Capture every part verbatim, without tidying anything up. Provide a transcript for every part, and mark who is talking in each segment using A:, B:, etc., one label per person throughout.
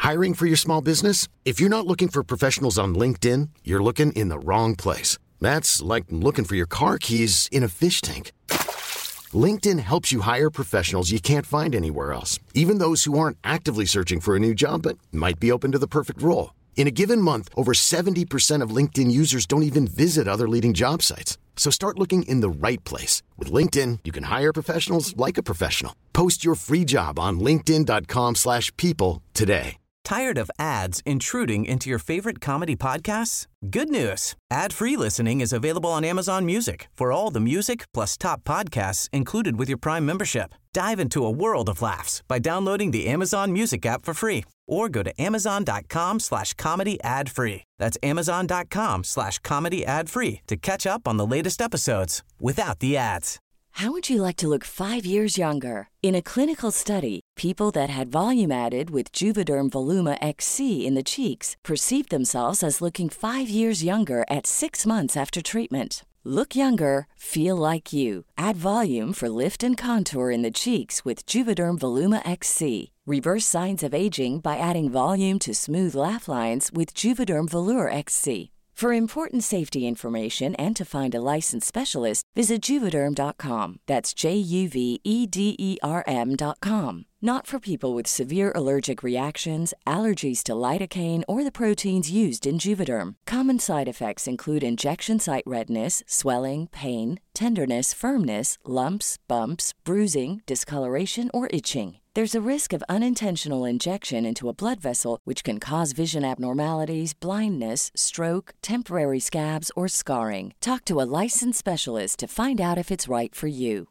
A: Hiring for your small business? If you're not looking for professionals on LinkedIn, you're looking in the wrong place. That's like looking for your car keys in a fish tank. LinkedIn helps you hire professionals you can't find anywhere else, even those who aren't actively searching for a new job but might be open to the perfect role. In a given month, over seventy percent of LinkedIn users don't even visit other leading job sites. So start looking in the right place. With LinkedIn, you can hire professionals like a professional. Post your free job on linkedin.com slash people today.
B: Tired of ads intruding into your favorite comedy podcasts? Good news. Ad-free listening is available on Amazon Music for all the music plus top podcasts included with your Prime membership. Dive into a world of laughs by downloading the Amazon Music app for free or go to amazon.com slash comedy ad free. That's amazon.com slash comedy ad free to catch up on the latest episodes without the ads.
C: How would you like to look five years younger? In a clinical study, people that had volume added with Juvederm Voluma X C in the cheeks perceived themselves as looking five years younger at six months after treatment. Look younger, feel like you. Add volume for lift and contour in the cheeks with Juvederm Voluma X C. Reverse signs of aging by adding volume to smooth laugh lines with Juvederm Volure X C. For important safety information and to find a licensed specialist, visit Juvederm dot com. That's J U V E D E R M dot com. Not for people with severe allergic reactions, allergies to lidocaine, or the proteins used in Juvederm. Common side effects include injection site redness, swelling, pain, tenderness, firmness, lumps, bumps, bruising, discoloration, or itching. There's a risk of unintentional injection into a blood vessel, which can cause vision abnormalities, blindness, stroke, temporary scabs, or scarring. Talk to a licensed specialist to find out if it's right for you.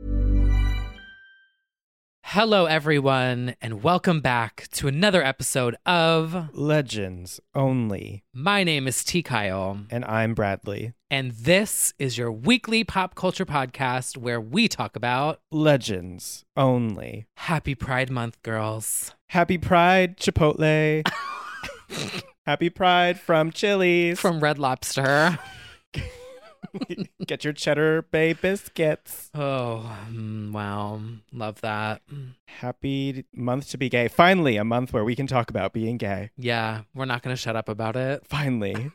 D: Hello, everyone, and welcome back to another episode of
E: Legends Only.
D: My name is T. Kyle.
E: And I'm Bradley.
D: And this is your weekly pop culture podcast where we talk about
E: Legends Only.
D: Happy Pride Month, girls.
E: Happy Pride, Chipotle. Happy Pride from Chili's.
D: From Red Lobster.
E: Get your Cheddar Bay biscuits.
D: Oh, mm, wow. Love that.
E: Happy month to be gay. Finally, a month where we can talk about being gay.
D: Yeah, we're not going to shut up about it.
E: Finally.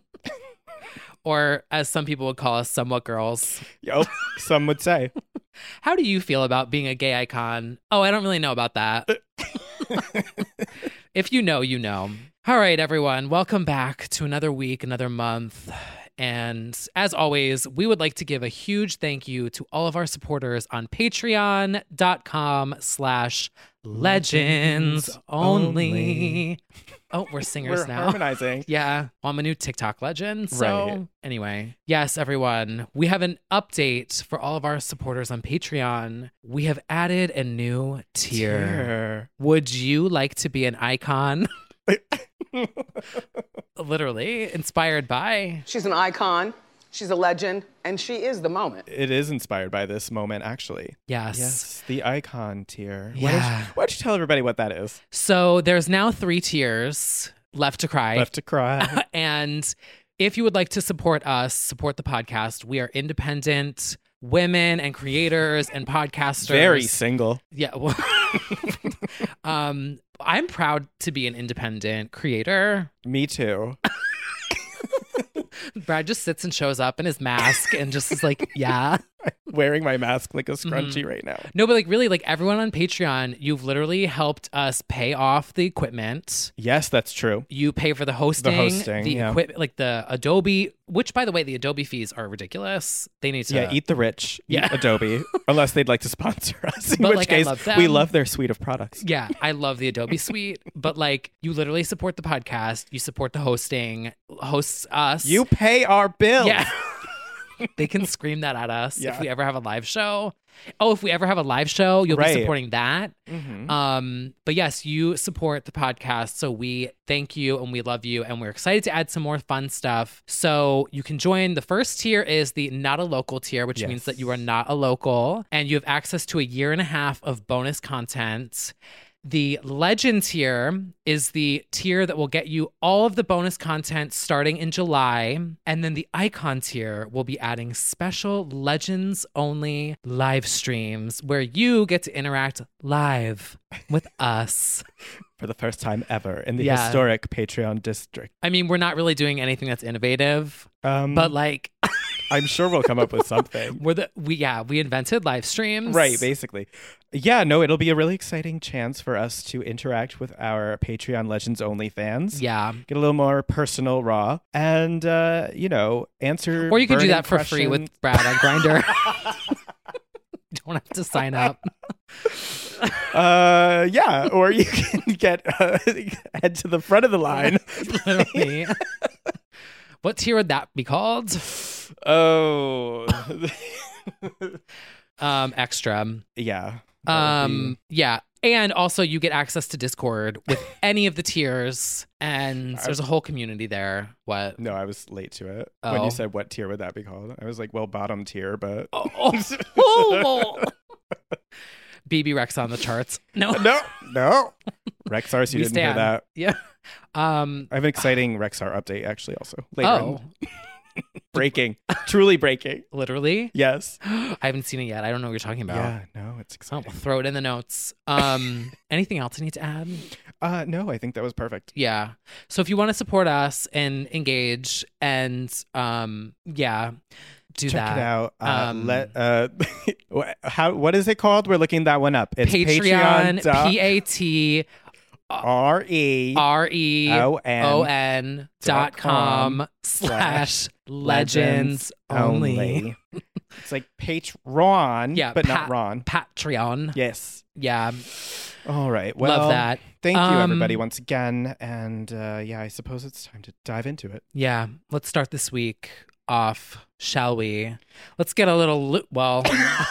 D: Or as some people would call us, somewhat girls.
E: Yup, some would say.
D: How do you feel about being a gay icon? Oh, I don't really know about that. If you know, you know. All right, everyone. Welcome back to another week, another month. And as always, we would like to give a huge thank you to all of our supporters on patreon.com slash legends only. Oh, we're singers
E: we're
D: now.
E: Harmonizing.
D: Yeah. Well, I'm a new TikTok legend. So
E: Right.
D: Anyway, yes, everyone, we have an update for all of our supporters on Patreon. We have added a new tier.
E: Tier.
D: Would you like to be an icon? Literally inspired by.
F: She's an icon, she's a legend, and she is the moment.
E: It is inspired by this moment, actually.
D: Yes.
E: Yes, the icon tier.
D: Yeah.
E: Why don't, you, why don't you tell everybody what that is?
D: So there's now three tiers. Left to Cry.
E: Left to Cry.
D: And if you would like to support us, support the podcast, we are independent women and creators and podcasters.
E: Very single.
D: Yeah. Well, um, I'm proud to be an independent creator.
E: Me too.
D: Brad just sits and shows up in his mask and just is like, yeah.
E: Wearing my mask like a scrunchie
D: Mm-hmm.
E: right now.
D: No, but like really, like everyone on Patreon, you've literally helped us pay off the equipment.
E: Yes, that's true.
D: You pay for the hosting,
E: The hosting,
D: the
E: yeah.
D: equipment, like the Adobe, which by the way, the Adobe fees are ridiculous. They need to.
E: Yeah, eat the rich. Eat
D: Yeah.
E: Adobe. Unless they'd like to sponsor us. In
D: But,
E: which
D: like, I
E: case,
D: love them.
E: we love their suite of products.
D: Yeah, I love the Adobe suite, but like you literally support the podcast, you support the hosting, hosts us.
E: You pay our bills.
D: Yeah. They can scream that at us
E: Yeah.
D: if we ever have a live show. Oh, if we ever have a live show, you'll
E: Right.
D: be supporting that.
E: Mhm.
D: Um, but yes, you support the podcast. So we thank you and we love you. And we're excited to add some more fun stuff. So you can join. The first tier is the not a local tier, which
E: Yes.
D: means that you are not a local and you have access to a year and a half of bonus content. The Legend tier is the tier that will get you all of the bonus content starting in July. And then the Icon tier will be adding special Legends only live streams where you get to interact live with us.
E: For the first time ever in the
D: Yeah.
E: historic Patreon district.
D: I mean, we're not really doing anything that's innovative,
E: Um,
D: but like
E: I'm sure we'll come up with something.
D: we're the we yeah, we invented live streams.
E: Right, basically. Yeah, no, it'll be a really exciting chance for us to interact with our Patreon Legends only fans.
D: Yeah.
E: Get a little more personal, raw, and, uh, you know, answer.
D: Or you can do
E: burning
D: that for free
E: questions.
D: with Brad on Grindr. Don't have to sign up.
E: Uh, yeah, or you can get uh, head to the front of the line.
D: Literally. What tier would that be called?
E: Oh,
D: Um, extra.
E: yeah. that would
D: Um, yeah. And also you get access to Discord with any of the tiers, and there's a whole community there. What?
E: be- No, I was late to it when
D: Oh.
E: you said what tier would that be called. I was like, well, bottom tier, but
D: Oh. B B Rex on the charts. No.
E: no, no. Rexars, you
D: We
E: didn't hear
D: stand.
E: that.
D: Yeah. Um.
E: I have an exciting Rexar update actually also later.
D: Oh.
E: in- breaking, truly breaking.
D: Literally.
E: Yes.
D: I haven't seen it yet. I don't know what you're talking about.
E: Yeah. No, it's
D: Oh,
E: exciting.
D: we'll throw it in the notes. Um. Anything else I need to add?
E: Uh, no, I think that was perfect.
D: Yeah. So if you want to support us and engage and um yeah, do
E: Check
D: that.
E: it out. Uh,
D: Um,
E: let uh, wh- how what is it called? We're looking that one up. It's
D: Patreon,
E: Patreon.
D: P A T
E: R E
D: R E
E: O N
D: O N dot com slash legends only.
E: It's like Patreon,
D: Yeah,
E: but
D: Pat-
E: not Ron.
D: Patreon.
E: Yes.
D: Yeah.
E: All right. Well,
D: Love that.
E: Thank you,
D: Um,
E: everybody, once again. And uh, yeah, I suppose it's time to dive into it.
D: Yeah. Let's start this week off, shall we? Let's get a little lo- well.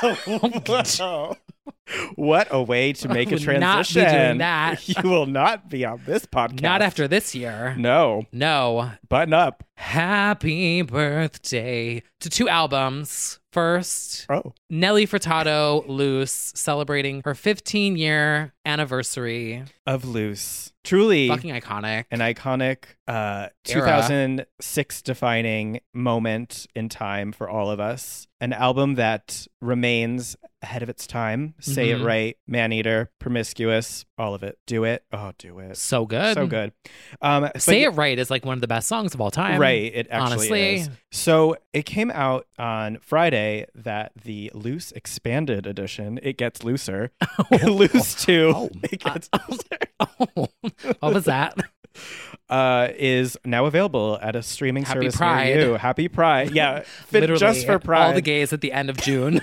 E: What a way to make a
D: would not be
E: transition.
D: doing that.
E: You will not be on this podcast.
D: Not after this year.
E: No.
D: No.
E: Button up.
D: Happy birthday to two albums. First,
E: Oh.
D: Nelly Furtado, Loose, celebrating her fifteen year anniversary.
E: Of Loose. Truly
D: Fucking iconic.
E: an iconic uh, two thousand six defining moment in time for all of us. An album that remains ahead of its time. Say
D: Mhm.
E: It Right, Maneater, Promiscuous, all of it. Do It. Oh, do it.
D: So good.
E: So good. Um, but
D: Say
E: yeah-
D: It Right is like one of the best songs of all time.
E: Right, it actually
D: honestly.
E: is. So it came out on Friday that the Loose Expanded Edition, It Gets Looser, Loose two,
D: Oh,
E: It Gets Looser,
D: Oh, what was that?
E: uh, is now available at a streaming
D: Happy
E: service
D: Pride.
E: near you. Happy Pride. Yeah, fit
D: Literally,
E: just for Pride.
D: all the gays at the end of June.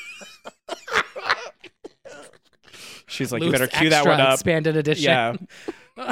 E: She's like, you
D: Loose
E: better cue that
D: Extra
E: one up.
D: Expanded edition.
E: Yeah.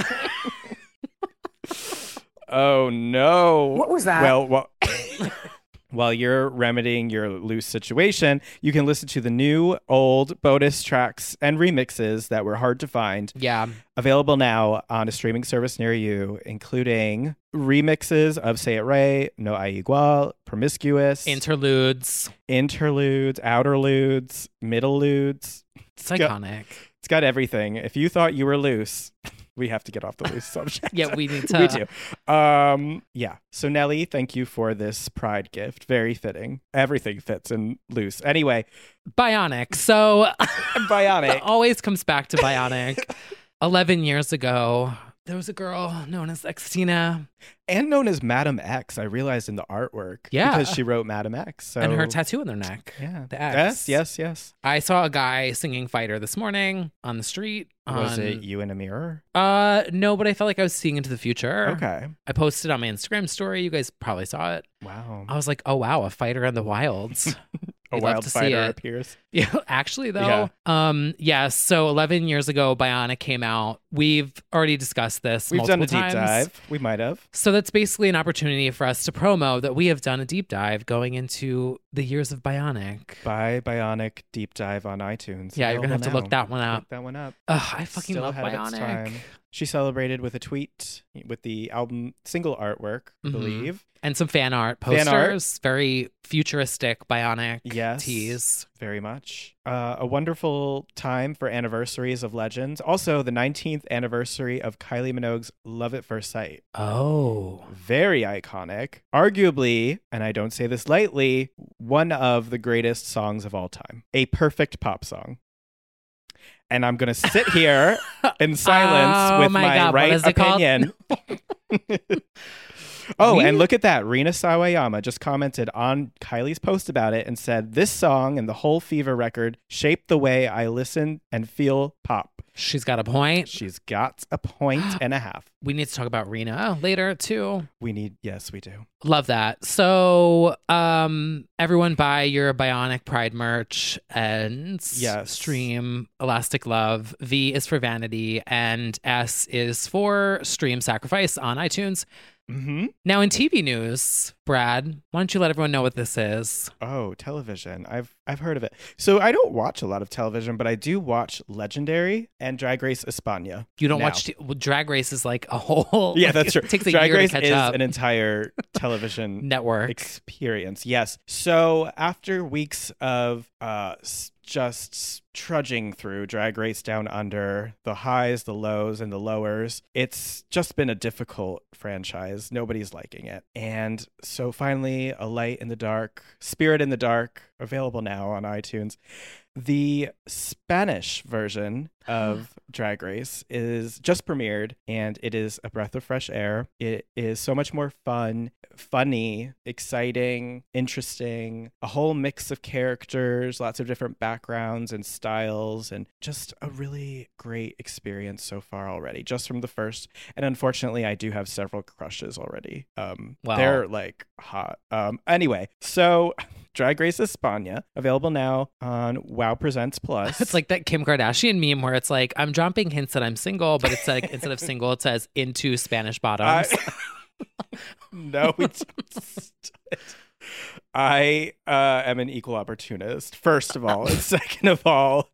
E: Oh, no.
F: What was that?
E: Well, well while you're remedying your Loose situation, you can listen to the new, old bonus tracks and remixes that were hard to find.
D: Yeah.
E: Available now on a streaming service near you, including remixes of Say It Right, No Hay Igual, Promiscuous,
D: Interludes.
E: interludes, outerludes, middleludes.
D: It's
E: got-
D: iconic.
E: It's got everything. If you thought you were loose, we have to get off the loose subject.
D: Yeah, we need to.
E: we do. Um, yeah. So Nelly, thank you for this Pride gift. Very fitting. Everything fits in Loose. Anyway,
D: Bionic. So
E: Bionic.
D: always comes back to Bionic. eleven years ago, there was a girl known as Xtina,
E: And known as Madam X, I realized in the artwork.
D: Yeah.
E: Because she wrote Madam X. So
D: and her tattoo in their neck.
E: Yeah.
D: The X.
E: Yes, yes, yes.
D: I saw a guy singing Fighter this morning on the street.
E: Was
D: on-
E: it you in a mirror?
D: Uh, no, but I felt like I was seeing into the future.
E: Okay.
D: I posted on my Instagram story. You guys probably saw it.
E: Wow.
D: I was like, oh, wow, a fighter in the wilds.
E: A
D: We'd love
E: wild
D: to see
E: fighter
D: it.
E: appears.
D: Yeah, actually, though.
E: Yeah.
D: Um, yeah, so eleven years ago, Bionic came out. We've already discussed this
E: We've done
D: multiple
E: a deep
D: times.
E: dive. We might have.
D: So that's basically an opportunity for us to promo that we have done a deep dive going into the years of Bionic.
E: Buy Bionic Deep Dive on iTunes.
D: Yeah, you're gonna have to
E: Available
D: look
E: now.
D: that one up.
E: Look that one up.
D: Ugh, I fucking
E: Still
D: love
E: ahead of its
D: Bionic.
E: time. She celebrated with a tweet with the album single artwork, I
D: Mhm.
E: believe.
D: And some fan art posters.
E: Fan art.
D: Very futuristic, bionic
E: Yes.
D: tees.
E: Very much. Uh, a wonderful time for anniversaries of legends. Also, the nineteenth anniversary of Kylie Minogue's Love at First Sight.
D: Oh.
E: Very iconic. Arguably, and I don't say this lightly, one of the greatest songs of all time. A perfect pop song. And I'm going to sit here in silence
D: Oh
E: with
D: my
E: my,
D: God, what
E: right
D: is it called?
E: opinion. Oh,
D: We-
E: and look at that. Rina Sawayama just commented on Kylie's post about it and said, this song and the whole Fever record shaped the way I listen and feel pop.
D: She's got a point.
E: She's got a point and a half.
D: We need to talk about Rena later too.
E: We need, yes, we do.
D: Love that. So, um, everyone buy your Bionic Pride merch and
E: Yes.
D: stream Elastic Love. V is for Vanity and S is for Stream Sacrifice on iTunes.
E: Mm-hmm.
D: Now, in T V news, Brad, why don't you let everyone know what this is?
E: Oh, television. I've I've heard of it. So I don't watch a lot of television, but I do watch Legendary and Drag Race España.
D: You don't
E: now.
D: watch t- well, Drag Race is like a whole.
E: Yeah,
D: like,
E: that's true.
D: It takes a
E: Drag
D: year
E: Race
D: to catch
E: is
D: up.
E: an entire television
D: Network.
E: experience. Yes. So after weeks of uh s- just trudging through Drag Race Down Under, the highs, the lows, and the lowers, it's just been a difficult franchise. Nobody's liking it. And so finally, A Light in the Dark, Spirit in the Dark, available now on iTunes. The Spanish version of Drag Race is just premiered, and it is a breath of fresh air. It is so much more fun, funny, exciting, interesting, a whole mix of characters, lots of different backgrounds and styles, and just a really great experience so far already, just from the first. And unfortunately, I do have several crushes already. Um,
D: Wow.
E: They're like hot. Um, anyway, so Drag Race España, available now on Wow Presents Plus.
D: It's like that Kim Kardashian meme where it's like, I'm dropping hints that I'm single, but it's like, instead of single, it says into Spanish bottoms.
E: I- no, it's I uh, am an equal opportunist, first of all. And second of all,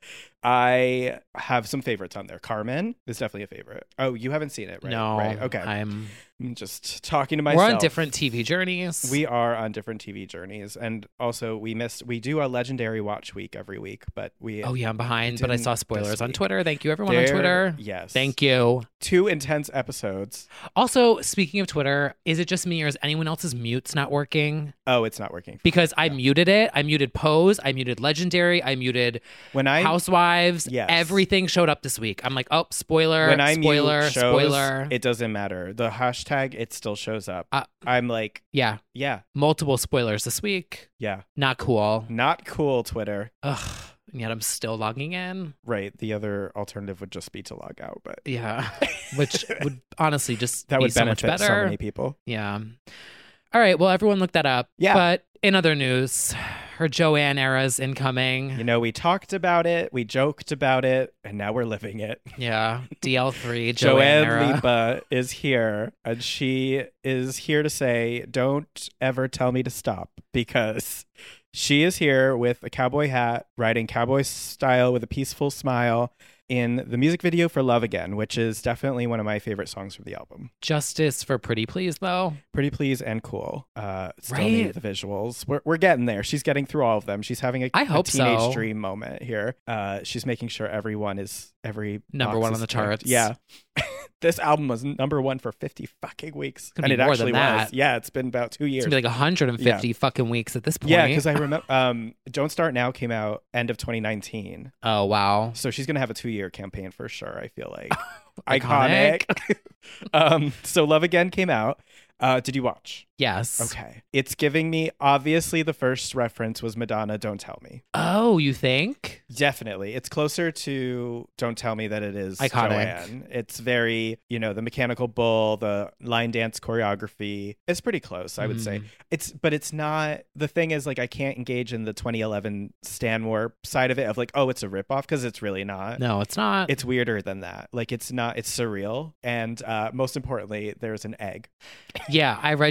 E: I have some favorites on there. Carmen is definitely a favorite. Oh, you haven't seen it, right?
D: No.
E: Right. Okay.
D: I'm,
E: I'm just talking to myself.
D: we're on different T V journeys.
E: We are on different T V journeys. And also, we missed, we do a Legendary Watch Week every week, but we.
D: Oh, yeah, I'm behind, but I
E: didn't
D: saw
E: this
D: spoilers on
E: week.
D: Twitter. Thank you, everyone on
E: There-
D: Twitter.
E: Yes.
D: Thank you.
E: Two intense episodes.
D: Also, speaking of Twitter, is it just me or is anyone else's mutes not working?
E: Oh, it's not working.
D: Because I muted it. I muted Pose. I muted Legendary. I muted
E: When I
D: Housewives.
E: Yes.
D: Everything showed up this week. I'm like, oh, spoiler,
E: when I
D: spoiler,
E: mute shows,
D: spoiler.
E: it doesn't matter. The hashtag, it still shows up.
D: Uh,
E: I'm like,
D: yeah,
E: yeah,
D: multiple spoilers this week.
E: yeah.
D: Not cool.
E: Not cool, Twitter.
D: Ugh. And yet I'm still logging in.
E: Right. The other alternative would just be to log out, but
D: Yeah. Which would honestly just
E: that
D: be
E: would
D: so much
E: benefit
D: better.
E: so many people.
D: Yeah. All right. Well, everyone look that up.
E: Yeah.
D: But in other news, her Joanne era's incoming.
E: You know, we talked about it, we joked about it, and now we're living it.
D: Yeah. D L three, Joanne,
E: Joanne
D: era.
E: Lipa is here, and she is here to say, don't ever tell me to stop, because she is here with a cowboy hat, riding cowboy style with a peaceful smile in the music video for Love Again, which is definitely one of my favorite songs from the album.
D: Justice for Pretty Please, though.
E: Pretty Please and Cool. Uh, still
D: Right.
E: need the visuals. We're, we're getting there. She's getting through all of them. She's having a,
D: I
E: a
D: hope
E: teenage
D: so.
E: dream moment here. Uh, she's making sure everyone is every
D: Number
E: box
D: one on
E: is
D: the
E: ticked.
D: charts.
E: Yeah. This album was number one for fifty fucking weeks.
D: gonna
E: And
D: be
E: it
D: more
E: actually
D: than
E: was.
D: that.
E: Yeah, it's been about two years.
D: It's gonna be like one hundred fifty
E: Yeah.
D: fucking weeks at this point.
E: Yeah, because I remember um, Don't Start Now came out end of twenty nineteen.
D: Oh, wow.
E: So she's going to have a two year campaign for sure, I feel like.
D: Iconic.
E: Iconic. um, so Love Again came out. Uh, did you watch?
D: Yes.
E: Okay. It's giving me, obviously, the first reference was Madonna, Don't Tell Me.
D: Oh, you think?
E: Definitely. It's closer to Don't Tell Me than it is
D: Iconic.
E: Joanne. It's very, you know, the mechanical bull, the line dance choreography. It's pretty close, I would say.
D: Mm.
E: It's, but it's not, the thing is, like, I can't engage in the twenty eleven Stan Warp side of it of like, oh, it's a ripoff, because it's really not.
D: No, it's not.
E: It's weirder than that. Like, it's not, it's surreal. And uh, most importantly, there's an egg.
D: Yeah, I read your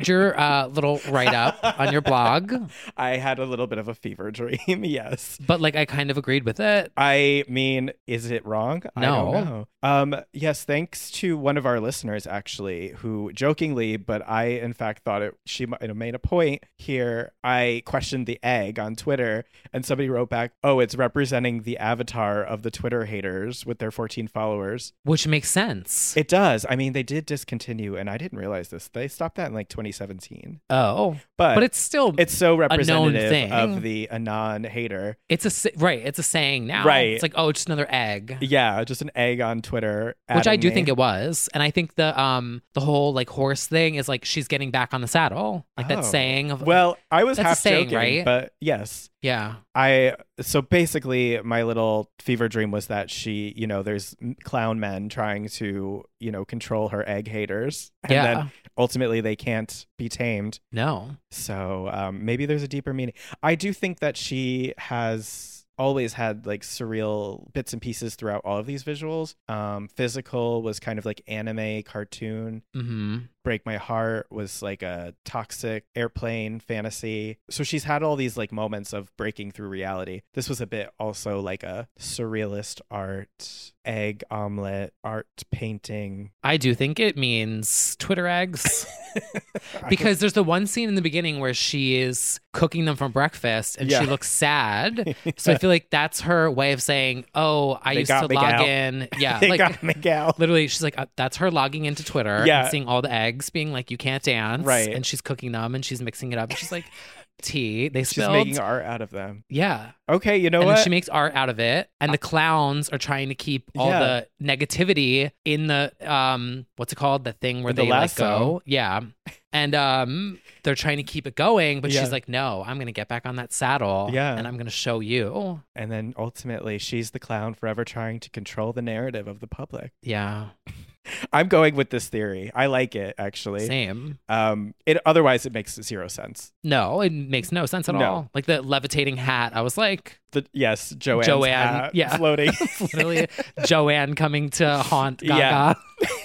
D: uh, little write-up on your blog.
E: I had a little bit of a fever dream, yes.
D: But like, I kind of agreed with it.
E: I mean, is it wrong?
D: No.
E: I don't know. Um, yes, thanks to one of our listeners, actually, who jokingly, but I, in fact, thought it she might have made a point here. I questioned the egg on Twitter, and somebody wrote back, oh, it's representing the avatar of the Twitter haters with their fourteen followers.
D: Which makes sense.
E: It does. I mean, they did discontinue, and I didn't realize this. They stopped that in like twenty seventeen.
D: Oh.
E: But,
D: but it's still
E: it's so representative
D: thing.
E: of the Anon hater.
D: It's a sa- right. It's a saying now.
E: Right.
D: It's like, oh, it's just another egg.
E: Yeah, just an egg on Twitter.
D: Which I do
E: me.
D: think it was. And I think the um the whole like horse thing is like she's getting back on the saddle. Like
E: Oh.
D: that saying of
E: Well, I was
D: That's a
E: half
D: saying,
E: joking,
D: right?
E: but yes.
D: yeah.
E: I so basically my little fever dream was that she, you know, there's clown men trying to, you know, control her egg haters, and
D: Yeah.
E: then ultimately they can't be tamed.
D: No.
E: So um, maybe there's a deeper meaning. I do think that she has always had like surreal bits and pieces throughout all of these visuals. Um, Physical was kind of like anime cartoon.
D: Mm-hmm.
E: Break My Heart was like a toxic airplane fantasy. So she's had all these like moments of breaking through reality. This was a bit also like a surrealist art, egg omelet, art painting.
D: I do think it means Twitter eggs. Because there's the one scene in the beginning where she is cooking them for breakfast and
E: Yeah.
D: she looks sad. So I feel like that's her way of saying, oh, I
E: They
D: used to
E: got me
D: log
E: gal.
D: in. Yeah.
E: They
D: like
E: got Miguel.
D: literally, she's like, uh, that's her logging into Twitter
E: Yeah.
D: and seeing all the eggs being like, you can't dance.
E: Right.
D: And she's cooking them and she's mixing it up. And she's like, tea. They
E: She's
D: spilled.
E: making art out of them.
D: Yeah.
E: Okay, you know
D: and
E: what?
D: then she makes art out of it. And the clowns are trying to keep all
E: Yeah.
D: the negativity in the, um, what's it called? The thing where
E: In the
D: they let
E: lasso.
D: go. Yeah. And um, they're trying to keep it going. But
E: Yeah.
D: she's like, no, I'm going to get back on that saddle.
E: Yeah.
D: And I'm going to show you.
E: And then ultimately, she's the clown forever trying to control the narrative of the public.
D: Yeah.
E: I'm going with this theory. I like it, actually.
D: Same.
E: Um, it otherwise it makes zero sense.
D: No, it makes no sense at
E: No.
D: all. Like the levitating hat. I was like,
E: The yes, Joanne's
D: Joanne,
E: hat
D: yeah.
E: floating.
D: literally Joanne coming to haunt Gaga.
E: Yeah.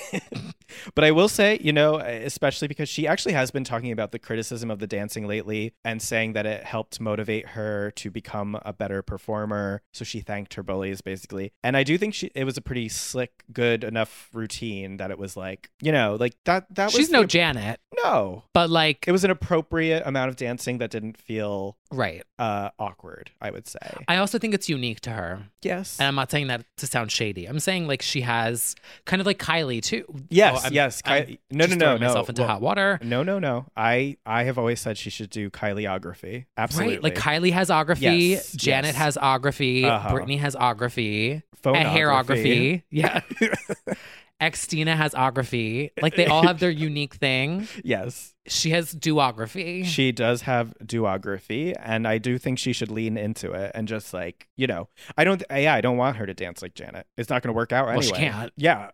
E: But I will say, you know, especially because she actually has been talking about the criticism of the dancing lately and saying that it helped motivate her to become a better performer. So she thanked her bullies, basically. And I do think she it was a pretty slick, good enough routine that it was like, you know, like that. That was
D: She's no
E: the-
D: Janet,
E: no.
D: but like,
E: It was an appropriate amount of dancing that didn't feel
D: right.
E: uh, awkward, I would say.
D: I also think it's unique to her.
E: Yes.
D: And I'm not saying that to sound shady. I'm saying like she has kind of like Kylie too.
E: Yes,
D: Oh, I'm-
E: yes.
D: I'm
E: Ky- no,
D: just
E: no, no,
D: throwing
E: no.
D: myself into
E: Well,
D: hot water.
E: No, no, no. I I have always said she should do Kylieography. Absolutely.
D: Right? Like Kylie has ography,
E: Yes,
D: Janet
E: yes.
D: has ography,
E: Uh-huh.
D: Brittany has ography,
E: Phonography.
D: and hairography. Yeah. Xtina has ography. Like they all have their unique thing.
E: Yes.
D: She has duography.
E: She does have duography, and I do think she should lean into it and just like, you know, I don't, yeah, I don't want her to dance like Janet. It's not going to work out
D: Well,
E: anyway.
D: she can't.
E: Yeah.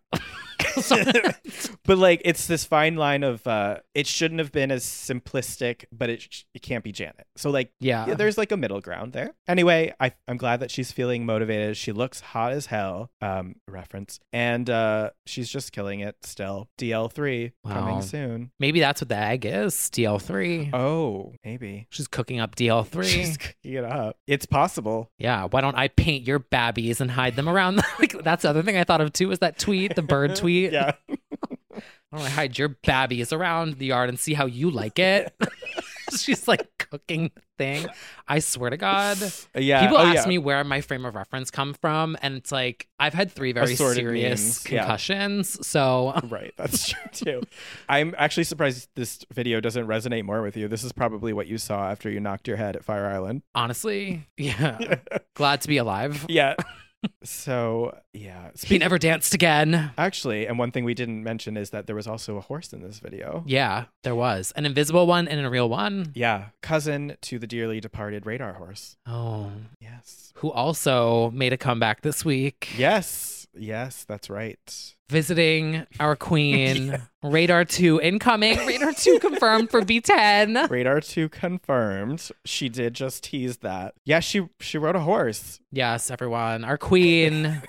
E: But like, it's this fine line of, uh, it shouldn't have been as simplistic, but it, sh- it can't be Janet. So like,
D: Yeah.
E: yeah, there's like a middle ground there. Anyway, I, I'm glad that she's feeling motivated. She looks hot as hell, um, reference. And uh, she's just killing it still. D L three
D: Wow.
E: coming soon.
D: Maybe that's what the egg is. D L three.
E: Oh, maybe.
D: She's cooking up D L three.
E: She's cooking it up. It's possible.
D: Yeah, why don't I paint your babbies and hide them around? The, like that's the other thing I thought of too was that tweet, the bird tweet.
E: Yeah.
D: Why don't I hide your babbies around the yard and see how you like it? She's like cooking the thing. I swear to God.
E: Yeah.
D: People
E: oh,
D: ask
E: yeah.
D: me where my frame of reference come from, and it's like I've had three very
E: Assorted
D: serious
E: memes, yeah.
D: concussions. So
E: Right, that's true too. I'm actually surprised this video doesn't resonate more with you. This is probably what you saw after you knocked your head at Fire Island.
D: honestly, yeah. Glad to be alive.
E: Yeah. So, yeah.
D: He never danced again.
E: Actually, and one thing we didn't mention is that there was also a horse in this video.
D: Yeah, there was an invisible one and a real one.
E: Yeah, cousin to the dearly departed Radar horse.
D: Oh,
E: Yes.
D: who also made a comeback this week.
E: Yes. Yes, that's right.
D: Visiting our queen. Radar two incoming. Radar two confirmed for B ten.
E: Radar two confirmed. She did just tease that. Yeah, she she rode a horse.
D: Yes, everyone. Our queen.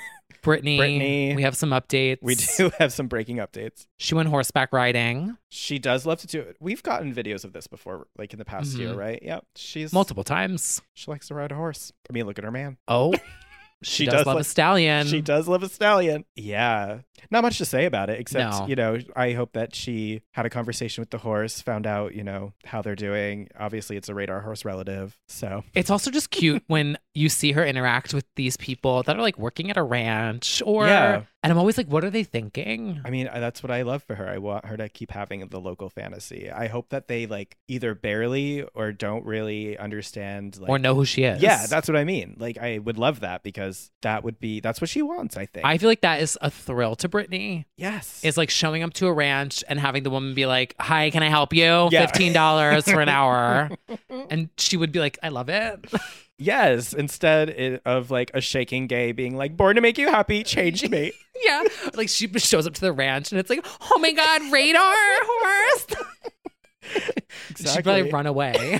D: Brittany,
E: Brittany.
D: we have some updates.
E: We do have some breaking updates.
D: She went horseback riding.
E: She does love to do it. We've gotten videos of this before, like in the past
D: Mm-hmm.
E: year, right? Yeah. She's
D: Multiple times.
E: She likes to ride a horse. I mean, look at her man.
D: Oh, she, does, love
E: like-
D: a stallion.
E: She does love a stallion. Yeah. Not much to say about it, except,
D: No.
E: you know, I hope that she had a conversation with the horse, found out, you know, how they're doing. Obviously, it's a radar horse relative. So
D: It's also just cute when you see her interact with these people that are like working at a ranch or,
E: Yeah.
D: and I'm always like, what are they thinking?
E: I mean, that's what I love for her. I want her to keep having the local fantasy. I hope that they like either barely or don't really understand like
D: Or know who she is.
E: Yeah, that's what I mean. Like I would love that because that would be that's what she wants, I think.
D: I feel like that is a thrill to Brittany.
E: yes.
D: Is like showing up to a ranch and having the woman be like, hi, can I help you?
E: Yeah.
D: fifteen dollars for an hour. And she would be like, I love it.
E: Yes, instead it, of like a shaking gay being like, born to make you happy, changed me.
D: Yeah. Like she shows up to the ranch and it's like, oh my God, radar horse. She'd probably run away.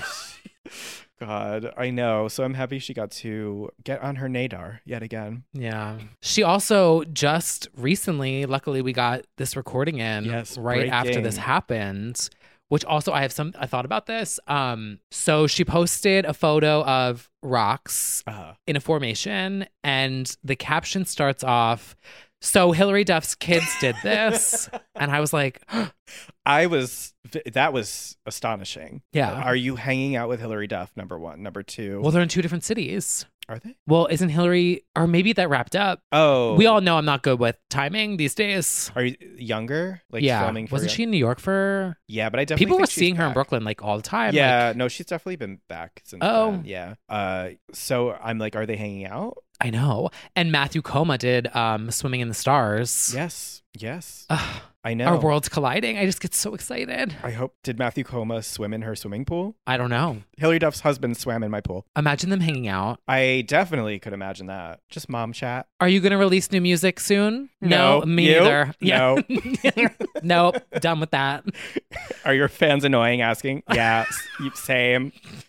E: God, I know. So I'm happy she got to get on her nadar yet again.
D: Yeah. She also just recently, luckily we got this recording in
E: Yes,
D: right after this
E: breaking.
D: happened, which also I have some I thought about this. Um so she posted a photo of rocks
E: Uh,
D: in a formation and the caption starts off, so Hillary Duff's kids did this. And I was like,
E: I was, that was astonishing.
D: Yeah.
E: Are you hanging out with Hillary Duff, number one? Number two?
D: well, they're in two different cities.
E: Are they?
D: Well, isn't Hillary, or maybe that wrapped up.
E: Oh.
D: We all know I'm not good with timing these days.
E: Are you younger? Like
D: yeah.
E: filming for
D: Wasn't
E: young-
D: she in New York for?
E: Yeah, but I definitely
D: People
E: think
D: were
E: she's
D: seeing her in
E: back.
D: Brooklyn like all the time.
E: Yeah,
D: Like,
E: no, she's definitely been back since
D: Oh.
E: then. Yeah. Uh, so I'm like, are they hanging out?
D: I know. And Matthew Koma did um, Swimming in the Stars.
E: Yes. Yes.
D: Ugh,
E: I know.
D: our worlds colliding. I just get so excited.
E: I hope. Did Matthew Koma swim in her swimming pool?
D: I don't know.
E: Hillary Duff's husband swam in my pool.
D: Imagine them hanging out.
E: I definitely could imagine that. Just mom chat.
D: Are you going to release new music soon?
E: No.
D: me
E: You?
D: neither.
E: No.
D: Yeah. Nope. Done with that.
E: Are your fans annoying asking? Yeah, s- same.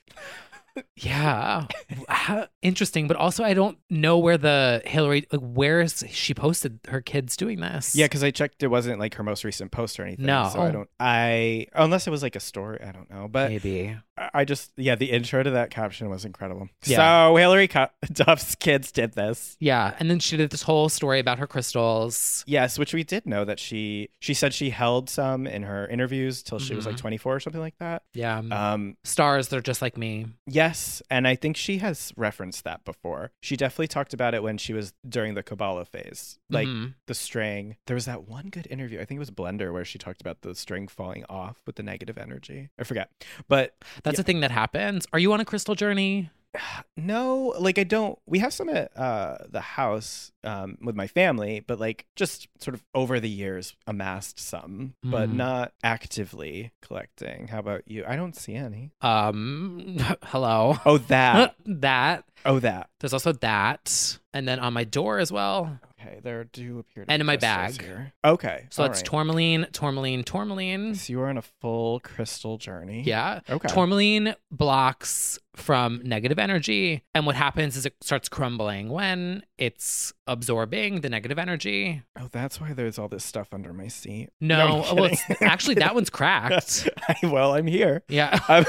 D: Yeah. How- Interesting. But also, I don't know where the Hillary, like, where is she posted her kids doing this?
E: Yeah, because I checked, it wasn't like her most recent post or anything.
D: No.
E: So I don't, I, unless it was like a story, I don't know. But
D: Maybe.
E: I I just, yeah, the intro to that caption was incredible.
D: Yeah.
E: So Hillary Cu- Duff's kids did this.
D: Yeah. And then she did this whole story about her crystals.
E: Yes, which we did know that she, she said she held some in her interviews till she was like
D: Mhm.
E: twenty-four or something like that.
D: Yeah.
E: Um,
D: Stars, they're just like me.
E: Yes, and I think she has referenced that before. She definitely talked about it when she was during the Kabbalah phase, like
D: Mhm.
E: the string. There was that one good interview, I think it was Blender, where she talked about the string falling off with the negative energy. I forget, but
D: That's
E: yeah.
D: a thing that happens. Are you on a crystal journey?
E: no, like I don't. We have some at uh, the house um, with my family, but like just sort of over the years amassed some, but
D: Mm.
E: not actively collecting. How about you? I don't see any.
D: Um, hello.
E: Oh, that.
D: that.
E: Oh, that.
D: There's also that. And then on my door as well.
E: Okay, there do appear to
D: And
E: be
D: in my
E: crystals
D: bag.
E: here. Okay,
D: So
E: all
D: that's
E: right.
D: tourmaline, tourmaline, tourmaline.
E: So you are on a full crystal journey.
D: Yeah.
E: Okay.
D: Tourmaline blocks from negative energy. And what happens is it starts crumbling when it's absorbing the negative energy.
E: Oh, that's why there's all this stuff under my seat.
D: No,
E: I'm
D: well, it's,
E: kidding.
D: actually, that one's cracked.
E: I- well, I'm here.
D: Yeah.
E: Um,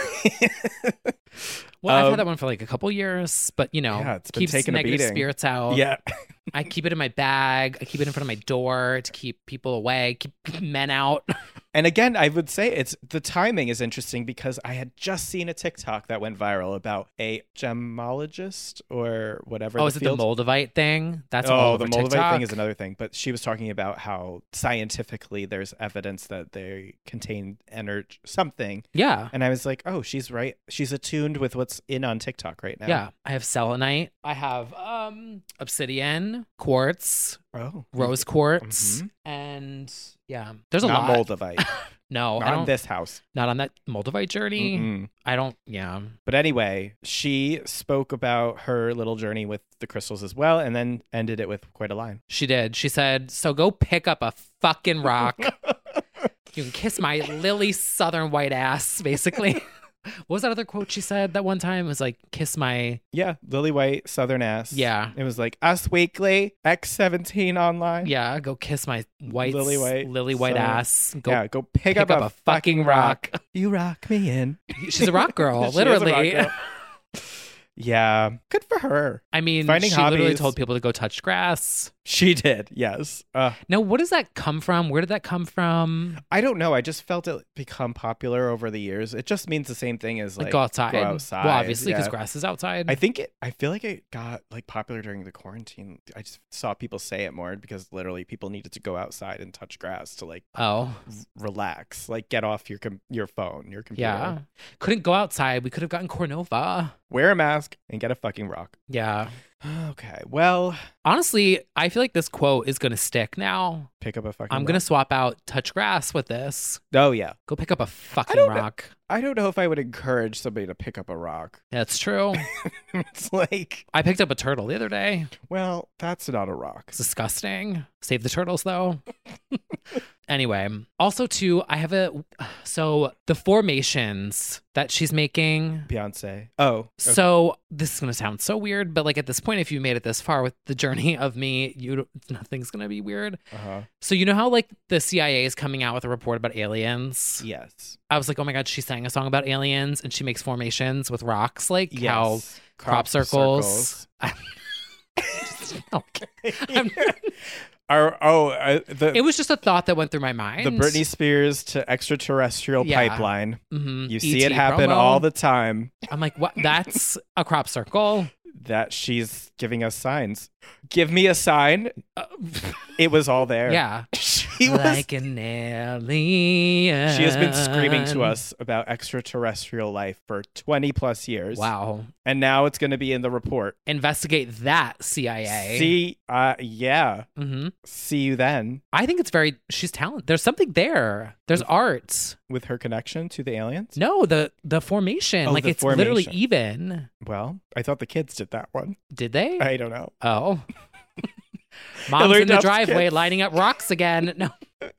D: Well, I've
E: Um,
D: had that one for like a couple years, but you know,
E: Yeah, it's been
D: keeps
E: taking a
D: negative
E: beating.
D: spirits out.
E: yeah.
D: I keep it in my bag. I keep it in front of my door to keep people away, keep men out.
E: And again, I would say it's the timing is interesting because I had just seen a TikTok that went viral about a gemologist or whatever.
D: Oh,
E: the
D: is it
E: field.
D: the Moldavite thing? That's all
E: Oh,
D: over
E: the Moldavite
D: TikTok.
E: thing is another thing. But she was talking about how scientifically there's evidence that they contain energy, something.
D: Yeah.
E: And I was like, oh, she's right. She's attuned with what's in on TikTok right now.
D: Yeah. I have selenite. I have um obsidian, quartz,
E: Oh.
D: rose quartz,
E: Mhm.
D: and yeah. There's a
E: Not
D: lot.
E: Moldavite.
D: No, I
E: Not
D: don't.
E: in this house.
D: Not on that Moldavite journey.
E: Mm-mm.
D: I don't. Yeah.
E: But anyway, she spoke about her little journey with the crystals as well, and then ended it with quite a line.
D: She did. She said, "So go pick up a fucking rock. You can kiss my lily southern white ass," basically. What was that other quote she said that one time? It was like, kiss my...
E: Yeah, Lily White, Southern ass.
D: Yeah.
E: It was like, Us Weekly, X seventeen online.
D: Yeah, go kiss my white...
E: Lily White.
D: Lily White
E: Southern-
D: ass. Go
E: yeah, go pick,
D: pick
E: up,
D: up
E: a,
D: a fucking rock.
E: You rock me in.
D: She's a rock girl,
E: She is a rock
D: literally.
E: girl. Yeah, good for her.
D: I mean,
E: Finding
D: she literally
E: hobbies.
D: told people to go touch grass.
E: She did, yes. Uh,
D: Now, what does that come from? Where did that come from?
E: I don't know. I just felt it become popular over the years. It just means the same thing as
D: Like,
E: like
D: go outside.
E: Go outside.
D: Well, obviously, because
E: yeah.
D: grass is outside.
E: I think it. I feel like it got like popular during the quarantine. I just saw people say it more because literally people needed to go outside and touch grass to like
D: oh,
E: r- relax, like get off your com- your phone, your computer.
D: yeah. Couldn't go outside. We could have gotten Cornova.
E: Wear a mask and get a fucking rock.
D: Yeah.
E: Okay. Well,
D: Honestly, I feel like this quote is going to stick now.
E: pick up a fucking.
D: I'm going to
E: rock.
D: swap out touch grass with this.
E: Oh yeah.
D: Go pick up a fucking
E: don't know.
D: rock.
E: I don't know if I would encourage somebody to pick up a rock.
D: That's true.
E: It's like,
D: I picked up a turtle the other day.
E: well, that's not a rock.
D: It's disgusting. Save the turtles though. Anyway, also too, I have a so the formations that she's making.
E: Beyonce. Oh. okay.
D: So this is gonna sound so weird, but like at this point, if you made it this far with the journey of me, you nothing's gonna be weird.
E: Uh-huh.
D: So you know how like the C I A is coming out with a report about aliens?
E: Yes.
D: I was like, oh my god, she sang a song about aliens and she makes formations with rocks, like how
E: Yes.
D: crop circles. okay. I'm-
E: Our, oh, uh, the
D: It was just a thought that went through my mind.
E: the Britney Spears to extraterrestrial
D: Yeah.
E: pipeline.
D: Mhm.
E: You see
D: E T
E: it happen
D: promo.
E: all the time.
D: I'm like, what? That's a crop circle.
E: That she's giving us signs. Give me a sign.
D: Uh,
E: It was all there.
D: yeah.
E: She was.
D: Like an alien.
E: She has been screaming to us about extraterrestrial life for twenty plus years.
D: Wow.
E: And now it's going to be in the report.
D: Investigate that, C I A.
E: See, uh, yeah.
D: hmm
E: See you then
D: I think it's very, she's talented. There's something there. There's art.
E: with her connection to the aliens.
D: No, the the formation.
E: Oh,
D: like
E: the
D: it's literally
E: formation.
D: even.
E: Well, I thought the kids did that one.
D: Did they?
E: I don't know.
D: Oh. Mom's
E: Hillary
D: in the
E: Duff's
D: driveway
E: kids.
D: lining up rocks again. No.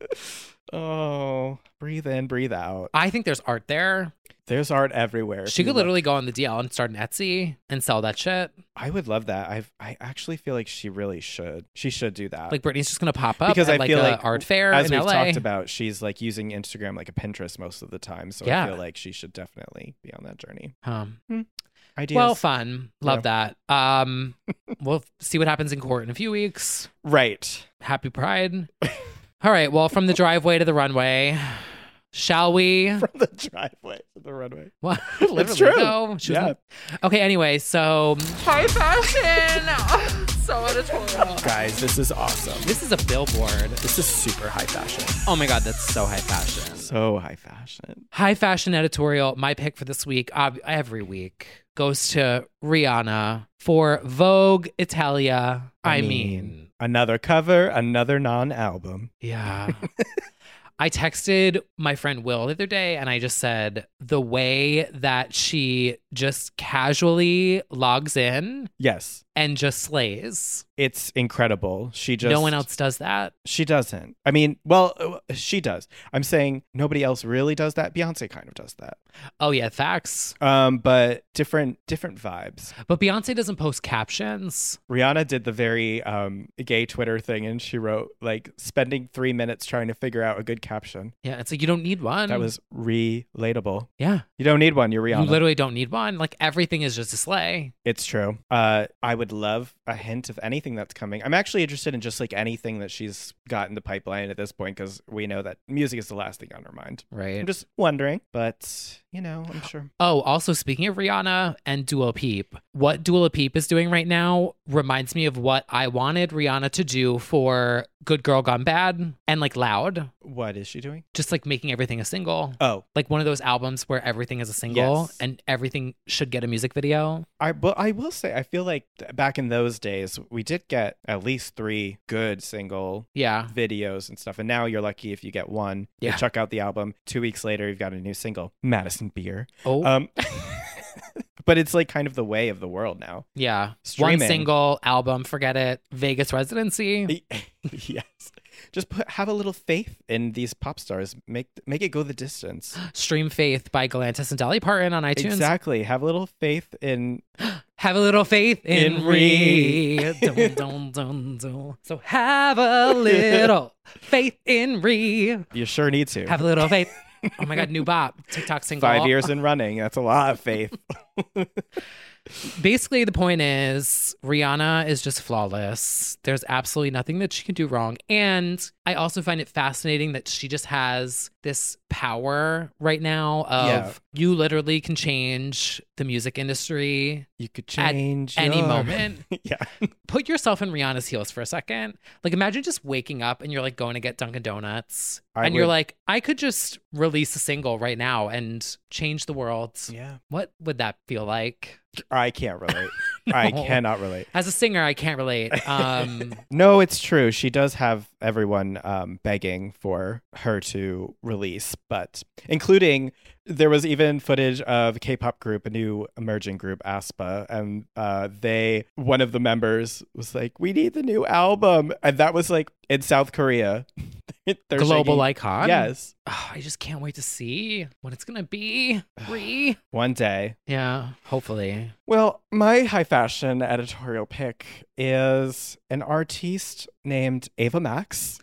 E: Oh, breathe in, breathe out.
D: I think there's art there.
E: There's art everywhere. if
D: She
E: you
D: could
E: look.
D: literally go on the D L and start an Etsy and sell that shit.
E: I would love that. I I actually feel like she really should. She should do that.
D: Like Britney's just gonna pop up
E: because
D: at
E: I
D: like
E: feel
D: a
E: like
D: art fair
E: as
D: in
E: we've
D: L A.
E: talked about, she's like using Instagram like a Pinterest most of the time. So
D: Yeah.
E: I feel like she should definitely be on that journey.
D: Um,
E: Ideas.
D: well, fun. Love that. Um, we'll see what happens in court in a few weeks.
E: right.
D: Happy Pride. All right. Well, from the driveway to the runway, shall we?
E: From the driveway to the runway.
D: What?
E: It's
D: Literally
E: true.
D: go. She was
E: Yeah.
D: in- Okay. Anyway, so high fashion. So editorial.
E: Guys, this is awesome.
D: This is a billboard.
E: This is super high fashion.
D: Oh my god, that's so high fashion.
E: So high fashion.
D: High fashion editorial. My pick for this week, ob- every week, goes to Rihanna for Vogue Italia. I, mean,
E: another cover, another non-album.
D: yeah. I texted my friend Will the other day and I just said the way that she just casually logs in
E: Yes.
D: and just slays.
E: It's incredible. She just
D: No one else does that.
E: She doesn't. I mean, well, uh, she does. I'm saying nobody else really does that. Beyonce kind of does that.
D: Oh yeah, facts.
E: Um, but different different vibes.
D: But Beyonce doesn't post captions.
E: Rihanna did the very um gay Twitter thing, and she wrote like spending three minutes trying to figure out a good caption.
D: Yeah, it's like you don't need one.
E: That was relatable.
D: yeah.
E: You don't need one. You're Rihanna.
D: You literally don't need one. Like everything is just a sleigh.
E: It's true. Uh, I would love a hint of anything that's coming. I'm actually interested in just like anything that she's got in the pipeline at this point, because we know that music is the last thing on her mind.
D: Right.
E: I'm just wondering, but you know, I'm sure.
D: Oh, also speaking of Rihanna and Dua Peep, what Dua Peep is doing right now reminds me of what I wanted Rihanna to do for Good Girl Gone Bad and like Loud.
E: What is she doing?
D: Just like making everything a single.
E: Oh,
D: Like one of those albums where everything is a single
E: Yes.
D: and everything should get a music video.
E: I but I will say I feel like th- back in those days we did get at least three good single
D: Yeah.
E: videos and stuff, and now you're lucky if you get one.
D: Yeah.
E: You check out the album. Two weeks later, you've got a new single, Madison Beer.
D: Oh,
E: Um, but it's like kind of the way of the world now.
D: yeah. One
E: streaming.
D: single album, forget it. Vegas residency.
E: Yes. just put have a little faith in these pop stars. Make make it go the distance.
D: Stream Faith by Galantis and Dolly Parton on iTunes.
E: Exactly. Have a little faith in
D: Have a little faith in,
E: In
D: Ree.
E: Ree.
D: Dun, dun, dun, dun. So have a little faith in Ree.
E: you sure need to.
D: Have a little faith. Oh my God, new bop. TikTok single.
E: Five years in running. That's a lot of faith.
D: Basically, the point is Rihanna is just flawless. There's absolutely nothing that she can do wrong. And I also find it fascinating that she just has this power right now of
E: Yeah.
D: you literally can change the music industry
E: You could
D: at
E: change
D: any
E: your-
D: moment.
E: yeah.
D: Put yourself in Rihanna's heels for a second. Like, imagine just waking up and you're like going to get Dunkin' Donuts.
E: I
D: and you're
E: would-
D: like, I could just release a single right now and change the world.
E: Yeah.
D: What would that feel like?
E: I can't relate. I
D: No.
E: cannot relate.
D: As a singer, I can't relate. Um,
E: No, it's true. She does have everyone um, begging for her to release, but including there was even footage of a K-pop group, a new emerging group, aespa, and uh, they one of the members was like, "We need the new album," and that was like in South Korea. They're
D: global
E: shaking-
D: icon.
E: Yes,
D: Oh, I just can't wait to see what it's gonna be. Ree.
E: one day.
D: Yeah, hopefully.
E: Well, my high fashion editorial pick is an artiste named Ava Max.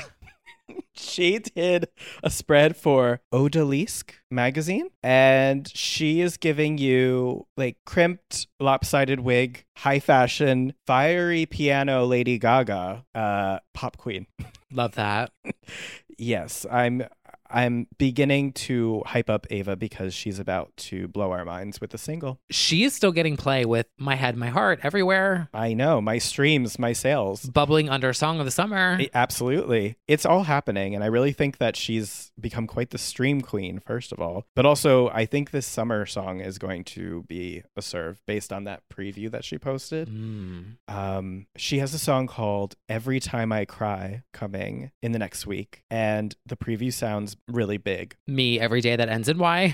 E: She did a spread for Odalisque magazine, and she is giving you like crimped, lopsided wig, high fashion, fiery piano Lady Gaga, uh, pop queen.
D: Love that.
E: Yes, I'm I'm beginning to hype up Ava because she's about to blow our minds with the single.
D: She is still getting play with My Head, My Heart everywhere.
E: I know, my streams, my sales.
D: Bubbling under Song of the Summer.
E: It- absolutely. It's all happening. And I really think that she's become quite the stream queen, first of all. But also, I think this summer song is going to be a serve based on that preview that she posted.
D: Mm.
E: Um, she has a song called Every Time I Cry coming in the next week. And the preview sounds really big.
D: Me every day that ends in Y.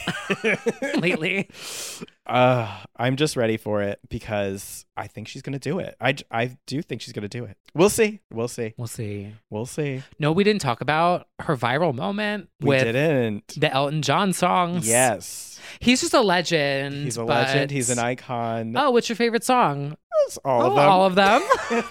D: Lately.
E: Uh, I'm just ready for it because I think she's going to do it. I, I do think she's going to do it. We'll see. We'll see.
D: We'll see.
E: We'll see.
D: No, we didn't talk about her viral moment
E: We
D: with
E: didn't.
D: the Elton John songs.
E: Yes.
D: He's just a legend.
E: He's a
D: but-
E: legend. He's an icon.
D: Oh, what's your favorite song?
E: That's all
D: Oh,
E: of them.
D: all of them.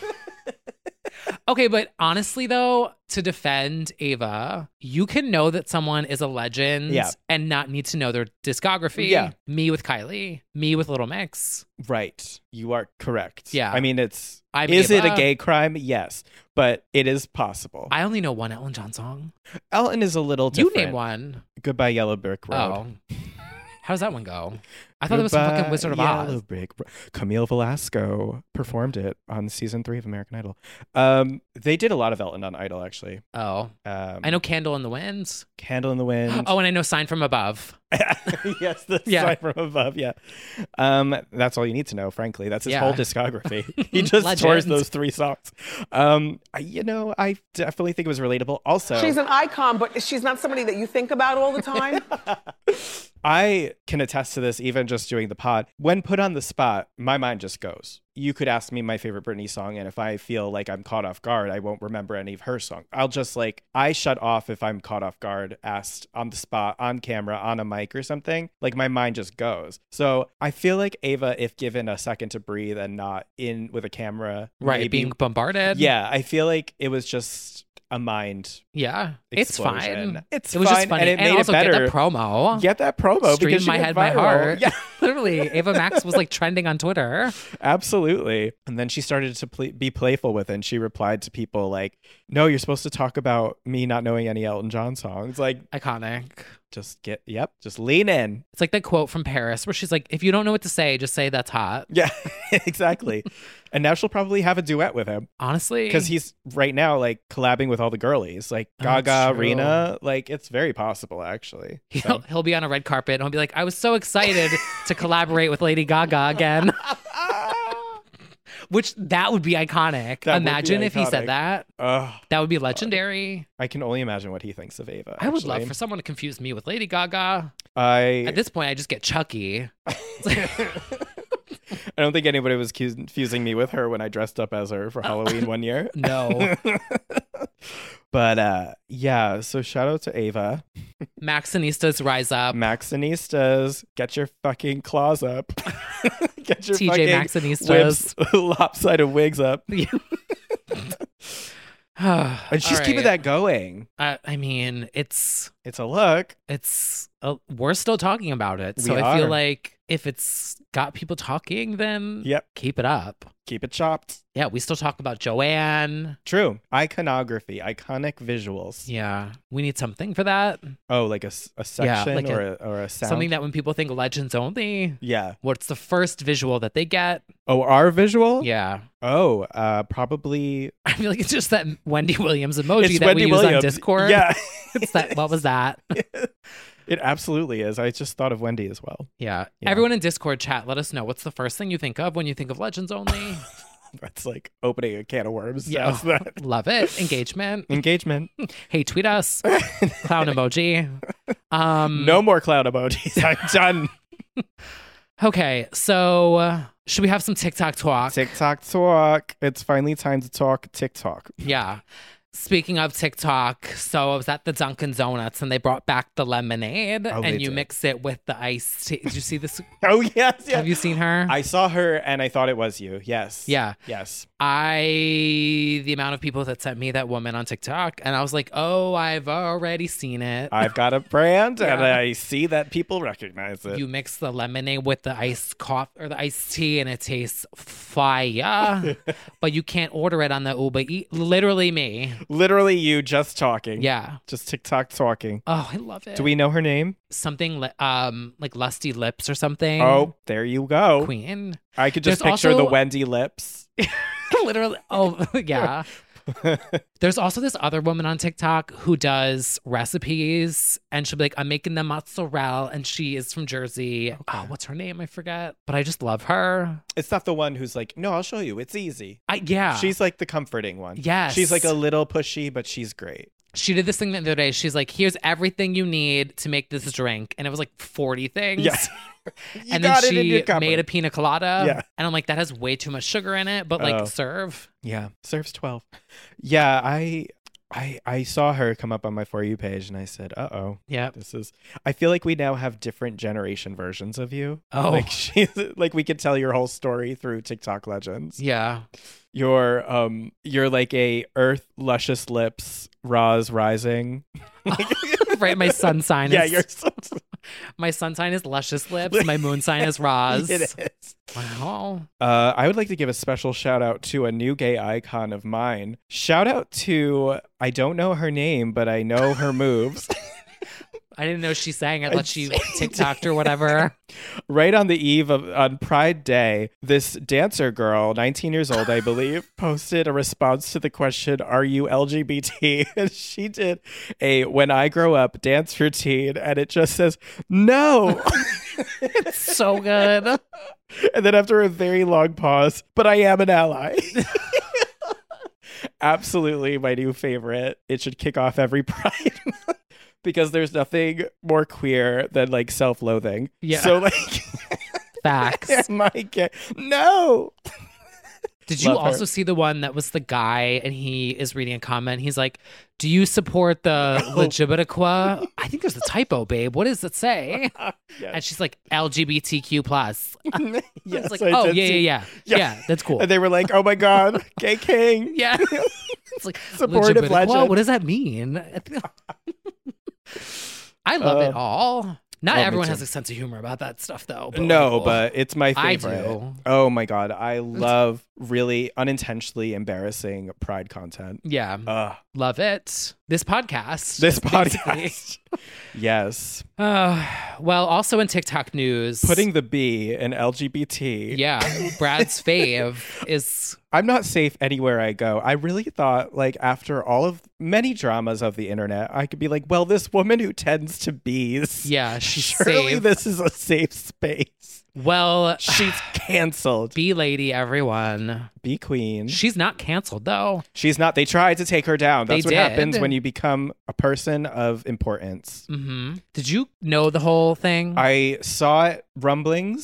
D: Okay, but honestly, though, to defend Ava, you can know that someone is a legend
E: Yeah.
D: and not need to know their discography.
E: Yeah.
D: Me with Kylie, me with Little Mix.
E: Right. You are correct.
D: Yeah.
E: I mean, it's.
D: I'm
E: is it a
D: Ava.
E: gay crime? Yes. But it is possible.
D: I only know one Elton John song.
E: Elton is a little
D: You
E: different.
D: name one.
E: Goodbye, Yellow Brick Road.
D: Oh. How does that one go? I thought it was some fucking
E: Goodbye,
D: Wizard of
E: Yellow
D: Oz.
E: Brick Ro- Camille Velasco performed it on season three of American Idol. Um, they did a lot of Elton on Idol, actually.
D: Oh.
E: Um,
D: I know Candle in the Wind.
E: Candle in the Wind.
D: Oh, and I know Sign from Above.
E: Yes, the
D: Yeah.
E: sign from above. Yeah, um, that's all you need to know. Frankly, that's his
D: Yeah.
E: whole discography. He just
D: Legend.
E: tours those three songs. Um, I, you know, I definitely think it was relatable. Also,
F: She's an icon, but she's not somebody that you think about all the time.
E: I can attest to this. Even just doing the pod, when put on the spot, my mind just goes. You could ask me my favorite Britney song, and if I feel like I'm caught off guard, I won't remember any of her songs. I'll just like, I shut off if I'm caught off guard, asked on the spot, on camera, on a mic or something. Like my mind just goes. So I feel like Ava, if given a second to breathe and not in with a camera,
D: Right,
E: maybe-
D: being bombarded.
E: yeah, I feel like it was just a mind.
D: Yeah, it's
E: explosion.
D: fine.
E: It's
D: it was
E: fine,
D: just funny.
E: and it made it
D: also
E: better.
D: get that promo.
E: Get that promo
D: Stream
E: because she
D: My
E: went
D: Head, My
E: viral.
D: Heart.
E: Yeah.
D: Literally, Ava Max was like trending on Twitter.
E: Absolutely. And then she started to pl- be playful with it. And she replied to people like, no, you're supposed to talk about me not knowing any Elton John songs. Like,
D: Iconic.
E: just get, yep, just lean in.
D: It's like that quote from Paris where she's like, if you don't know what to say, just say that's hot.
E: Yeah, exactly. And now she'll probably have a duet with him
D: Honestly.
E: because he's right now like collabing with all the girlies like
D: Oh,
E: Gaga,
D: true.
E: Rina. Like, it's very possible, actually.
D: He'll,
E: So-
D: he'll be on a red carpet and he'll be like, I was so excited to collaborate with Lady Gaga again. Which that would be iconic.
E: That would be
D: Imagine if he
E: iconic.
D: said that.
E: Ugh,
D: That would be legendary.
E: I can only imagine what he thinks of Ava.
D: I would love
E: actually.
D: for someone to confuse me with Lady Gaga.
E: I
D: At this point, I just get Chucky.
E: I don't think anybody was confusing me with her when I dressed up as her for Halloween one year.
D: No.
E: But uh, yeah, so shout out to Ava.
D: Maxinistas rise up.
E: Maxinistas, get your fucking claws up. Get your
D: T J
E: fucking
D: Maxinistas.
E: whips, lopsided wigs up. And she's
D: All
E: keeping
D: right.
E: that going.
D: Uh, I mean, it's
E: It's a look.
D: it's uh, we're still talking about it. So
E: We
D: I feel
E: are.
D: like if it's got people talking, then
E: Yep.
D: keep it up.
E: Keep it chopped.
D: Yeah, we still talk about Joanne.
E: True. Iconography, iconic visuals.
D: Yeah, we need something for that.
E: Oh, like a, s- a
D: Yeah,
E: section
D: like
E: or,
D: a-
E: a, or a sound.
D: Something that when people think Legends only,
E: Yeah.
D: what's the first visual that they get?
E: Oh, our visual?
D: Yeah.
E: Oh, uh, probably.
D: I feel like it's just that Wendy Williams emoji
E: It's
D: that
E: Wendy
D: we use
E: Williams.
D: on Discord.
E: Yeah.
D: It's that. What was that?
E: It absolutely is. I just thought of Wendy as well.
D: Yeah.
E: Yeah.
D: Everyone in Discord chat, let us know what's the first thing you think of when you think of Legends only.
E: That's like opening a can of worms.
D: Yeah.
E: Yes, that.
D: Love it. Engagement.
E: Engagement.
D: Hey, tweet us. Clown emoji. Um,
E: No more clown emojis. I'm done.
D: Okay, so uh, should we have some TikTok talk?
E: TikTok talk. It's finally time to talk TikTok.
D: Yeah. Speaking of TikTok, so I was at the Dunkin' Donuts and they brought back the lemonade
E: Oh,
D: and
E: they
D: you
E: did.
D: mix it with the iced tea. Did you see this?
E: Oh, yes. Yeah.
D: Have you seen her?
E: I saw her and I thought it was you. Yes.
D: Yeah.
E: Yes.
D: I, the amount of people that sent me that woman on TikTok, and I was like, oh, I've already seen it.
E: I've got a brand and
D: Yeah.
E: I see that people recognize it.
D: You mix the lemonade with the iced coffee or the iced tea, and it tastes fire. But you can't order it on the Uber Eats. Literally me.
E: Literally you just talking.
D: Yeah.
E: Just TikTok talking.
D: Oh, I love it.
E: Do we know her name?
D: Something li- um like Lusty Lips or something.
E: Oh, there you go.
D: Queen.
E: I could just
D: There's
E: picture the
D: also-
E: Wendy lips.
D: Literally. Oh, yeah. There's also this other woman on TikTok who does recipes, and she'll be like, I'm making the mozzarella, and she is from Jersey. Oh, what's her name? I forget. But I just love her.
E: It's not the one who's like, no, I'll show you. It's easy.
D: I yeah.
E: She's like the comforting one.
D: Yes.
E: She's like a little pushy, but she's great.
D: She did this thing the other day. She's like, here's everything you need to make this drink. And it was like forty things.
E: Yeah. You
D: and
E: got
D: then
E: it in your
D: she
E: cupboard.
D: made a pina colada.
E: Yeah.
D: And I'm like, that has way too much sugar in it, but like
E: Oh.
D: serve.
E: Yeah. Serves twelve. Yeah, I I I saw her come up on my For You page and I said, uh oh.
D: Yeah.
E: This is I feel like we now have different generation versions of you.
D: Oh.
E: Like she's like we could tell your whole story through TikTok legends.
D: Yeah.
E: You're um you're like a Earth luscious lips, Roz rising.
D: Right. My sun sign
E: Yeah,
D: is
E: you're so
D: my sun sign is luscious lips. My moon sign is Roz.
E: it is.
D: Wow.
E: Uh, I would like to give a special shout out to a new gay icon of mine. Shout out to, I don't know her name, but I know her moves.
D: I didn't know she sang. I thought she
E: I-
D: TikToked or whatever.
E: Right on the eve of on Pride Day, this dancer girl, nineteen years old, I believe, posted a response to the question, "Are you L G B T?" And she did a "When I grow up" dance routine, and it just says no.
D: So good.
E: And then after a very long pause, "But I am an ally." Absolutely my new favorite. It should kick off every Pride month. Because there's nothing more queer than like self-loathing.
D: Yeah.
E: So like,
D: Facts.
E: am I gay? No.
D: Did you
E: Love her.
D: also see the one that was the guy and he is reading a comment? He's like, do you support the
E: Oh.
D: Legibitiqua? I think there's a typo, babe. What does it say? And
E: Yes.
D: she's like, L G B T Q plus.
E: Yes,
D: It's like,
E: I
D: oh,
E: did
D: yeah, yeah,
E: see-
D: yeah,
E: Yeah.
D: yeah. that's cool.
E: And they were like, "Oh my god, gay king."
D: Yeah. It's like,
E: Supportive
D: Legibitiqua?
E: legend.
D: What does that mean? I love it
E: Uh,
D: all. Not
E: oh, me
D: everyone
E: too.
D: has a sense of humor about that stuff, though. But
E: No,
D: like,
E: but it's my
D: I
E: favorite.
D: do.
E: Oh my god, I love really unintentionally embarrassing Pride content.
D: yeah,
E: Ugh.
D: love it. This podcast.
E: This
D: basically.
E: podcast. Yes.
D: Uh, well, also in TikTok news,
E: Putting the B in L G B T.
D: yeah, Brad's fave is
E: I'm not safe anywhere I go. I really thought, like, after all of many dramas of the internet, I could be like, well, this woman who tends to bees.
D: yeah, she's
E: Surely
D: safe.
E: this is a safe space.
D: Well,
E: She's canceled.
D: B lady, everyone.
E: Be queen.
D: She's not canceled though.
E: She's not. They tried to take her down. That's
D: They
E: what happens
D: did.
E: when you become a person of importance.
D: hmm Did you know the whole thing?
E: I saw it rumblings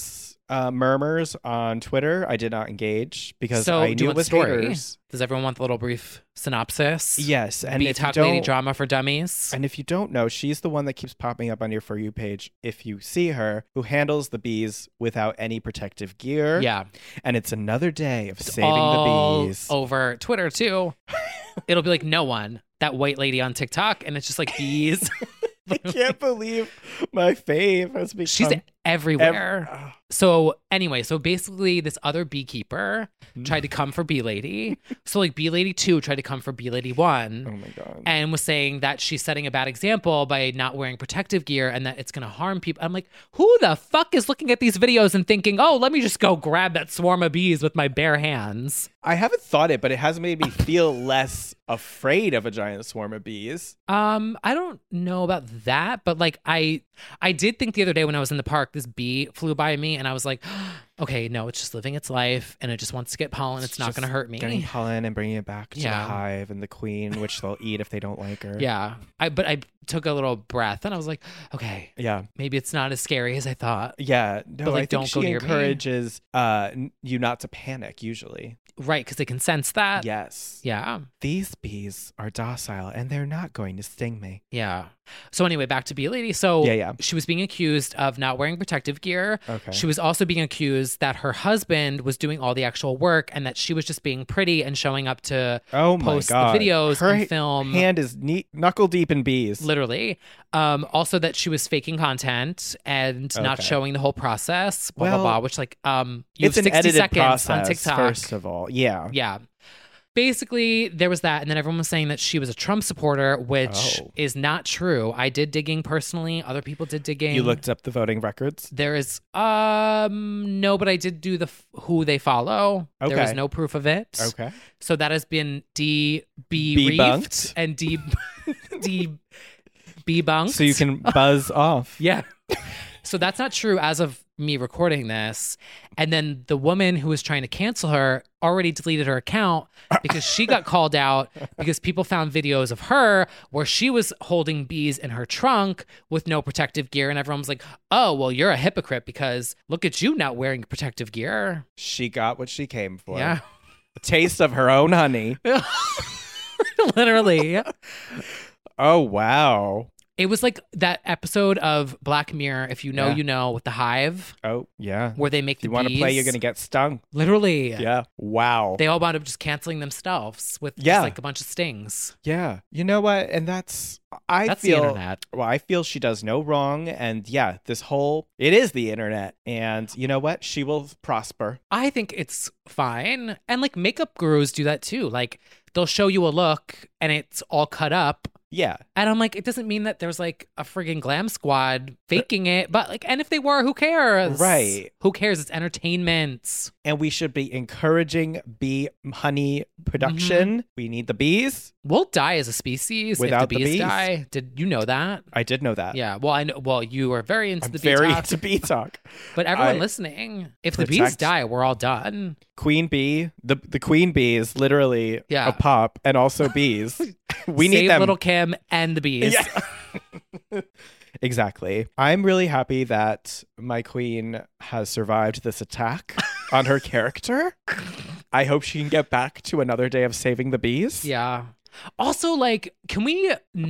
E: uh, murmurs on Twitter. I did not engage because
D: So,
E: I
D: do you
E: knew it
D: want the
E: was
D: story?
E: haters.
D: Does everyone want the little brief synopsis?
E: Yes, and
D: Be
E: if you
D: Talk Lady
E: don't-
D: drama for dummies.
E: And if you don't know, she's the one that keeps popping up on your For You page if you see her, who handles the bees without any protective gear.
D: Yeah.
E: And it's another day of saving
D: All
E: the bees.
D: over Twitter too. It'll be like no one. That white lady on TikTok, and it's just like bees.
E: I can't believe my fave has become...
D: She's everywhere.
E: ev-
D: So anyway, so basically this other beekeeper
E: Mm.
D: tried to come for Bee Lady. So like Bee Lady two tried to come for Bee Lady one.
E: Oh my God.
D: And was saying that she's setting a bad example by not wearing protective gear and that it's going to harm people. I'm like, who the fuck is looking at these videos and thinking, oh, let me just go grab that swarm of bees with my bare hands?
E: I haven't thought it, but it has made me feel less afraid of a giant swarm of bees.
D: Um, I don't know about that, but like I I did think the other day when I was in the park, this bee flew by me and I was like, okay, no, it's just living its life and it just wants to get pollen. It's, not
E: just
D: going to hurt me.
E: Getting pollen and bringing it back to
D: Yeah.
E: the hive and the queen, which they'll eat if they don't like her.
D: Yeah. I but I took a little breath and I was like, okay,
E: Yeah.
D: maybe it's not as scary as I thought.
E: Yeah. No,
D: But, like,
E: I think
D: don't
E: she
D: go near me.
E: encourages uh, n- you not to panic, usually.
D: Right, because they can sense that.
E: Yes.
D: Yeah.
E: These bees are docile and they're not going to sting me.
D: Yeah. So anyway, back to Bee Lady. So
E: Yeah, yeah.
D: she was being accused of not wearing protective gear.
E: Okay.
D: She was also being accused that her husband was doing all the actual work and that she was just being pretty and showing up to
E: Oh my
D: post
E: God.
D: the videos
E: Her
D: and film.
E: hand is neat, knuckle deep in bees.
D: Literally. Um, also that she was faking content and not
E: Okay.
D: showing the whole process, blah,
E: Well,
D: blah, blah, which like, um, you
E: It's
D: have
E: an
D: sixty
E: edited
D: seconds
E: process,
D: on TikTok.
E: first of all. Yeah.
D: Yeah. Basically, there was that. And then everyone was saying that she was a Trump supporter, which
E: Oh.
D: is not true. I did digging personally. Other people did digging.
E: You looked up the voting records?
D: There is, um, no, but I did do the f- who they follow. There is
E: Okay.
D: no proof of it.
E: Okay.
D: So that has been de
E: Debunked.
D: and de de debunked.
E: So you can buzz off.
D: Yeah. So that's not true as of me recording this. And then the woman who was trying to cancel her already deleted her account because she got called out because people found videos of her where she was holding bees in her trunk with no protective gear. And everyone was like, oh, well, you're a hypocrite because look at you not wearing protective gear.
E: She got what she came for.
D: Yeah.
E: A taste of her own honey.
D: Literally.
E: Oh, wow.
D: It was like that episode of Black Mirror, if you know,
E: Yeah.
D: you know, with the hive,
E: Oh, yeah.
D: where they make
E: If
D: the
E: you want to
D: bees.
E: play, you're going to get stung.
D: Literally.
E: Yeah. Wow.
D: They all wound up just canceling themselves with
E: Yeah.
D: just like a bunch of stings.
E: Yeah. You know what? And that's, I
D: That's
E: feel,
D: the internet.
E: well, I feel she does no wrong. And yeah, this whole, it is the internet. And you know what? She will prosper.
D: I think it's fine. And like makeup gurus do that too. Like they'll show you a look and it's all cut up.
E: Yeah.
D: And I'm like, it doesn't mean that there's like a friggin' glam squad faking it. But like, and if they were, who cares?
E: Right.
D: Who cares? It's entertainment.
E: And we should be encouraging bee honey production. We need the bees.
D: We'll die as a species
E: Without
D: if
E: the
D: the bees,
E: bees.
D: die. Did you know that?
E: I did know that.
D: Yeah. Well, I know. Well, you are very into
E: I'm
D: the bee
E: very
D: talk.
E: into bee talk.
D: But everyone
E: I
D: listening, if the bees
E: protect-
D: die, we're all done.
E: Queen bee, the the queen bee is literally
D: Yeah.
E: a pop, and also bees. We
D: Save
E: need them.
D: little Kim and the bees.
E: Yeah. Exactly. I'm really happy that my queen has survived this attack on her character. I hope she can get back to another day of saving the bees.
D: Yeah. Also, like, can we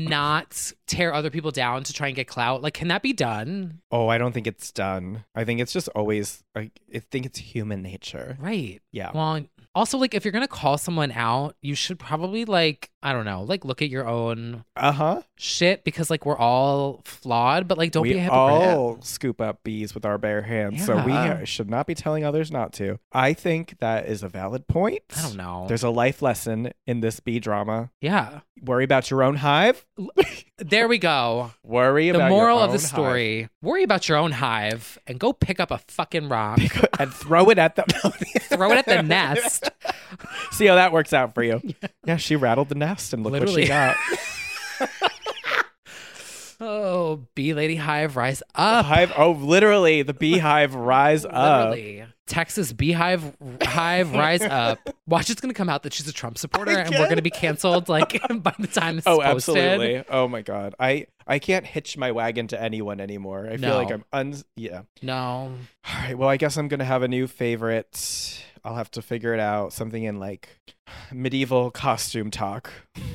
D: not tear other people down to try and get clout? Like, can that be done?
E: Oh, I don't think it's done. I think it's just always, like, I think it's human nature.
D: Right.
E: Yeah.
D: Well, also, like, if you're going to call someone out, you should probably, like, I don't know, like, look at your own
E: Uh huh.
D: shit because, like, we're all flawed, but, like, don't
E: we
D: be a hypocrite.
E: all scoop up bees with our bare hands, so we
D: Yeah.
E: should not be telling others not to. I think that is a valid point.
D: I don't know.
E: There's a life lesson in this bee drama.
D: Yeah.
E: Worry about your own hive.
D: There we go.
E: Worry
D: The
E: about
D: moral
E: your
D: of the
E: own hive.
D: story worry about your own hive and go pick up a fucking rock,
E: and throw it at the
D: throw it at the nest.
E: See how that works out for you. Yeah, she rattled the nest and look
D: Literally.
E: what she got.
D: Oh, Bee Lady Hive, rise up.
E: Hive. Oh, literally, the Beehive rise up.
D: Literally. Texas Beehive Hive, rise up. Watch, it's going to come out that she's a Trump supporter and we're going to be canceled like by the time this
E: Oh,
D: is posted.
E: absolutely. Oh my God. I, I can't hitch my wagon to anyone anymore. I feel
D: No.
E: like I'm un. Yeah.
D: No.
E: All right. Well, I guess I'm going to have a new favorite. I'll have to figure it out. Something in like medieval costume talk.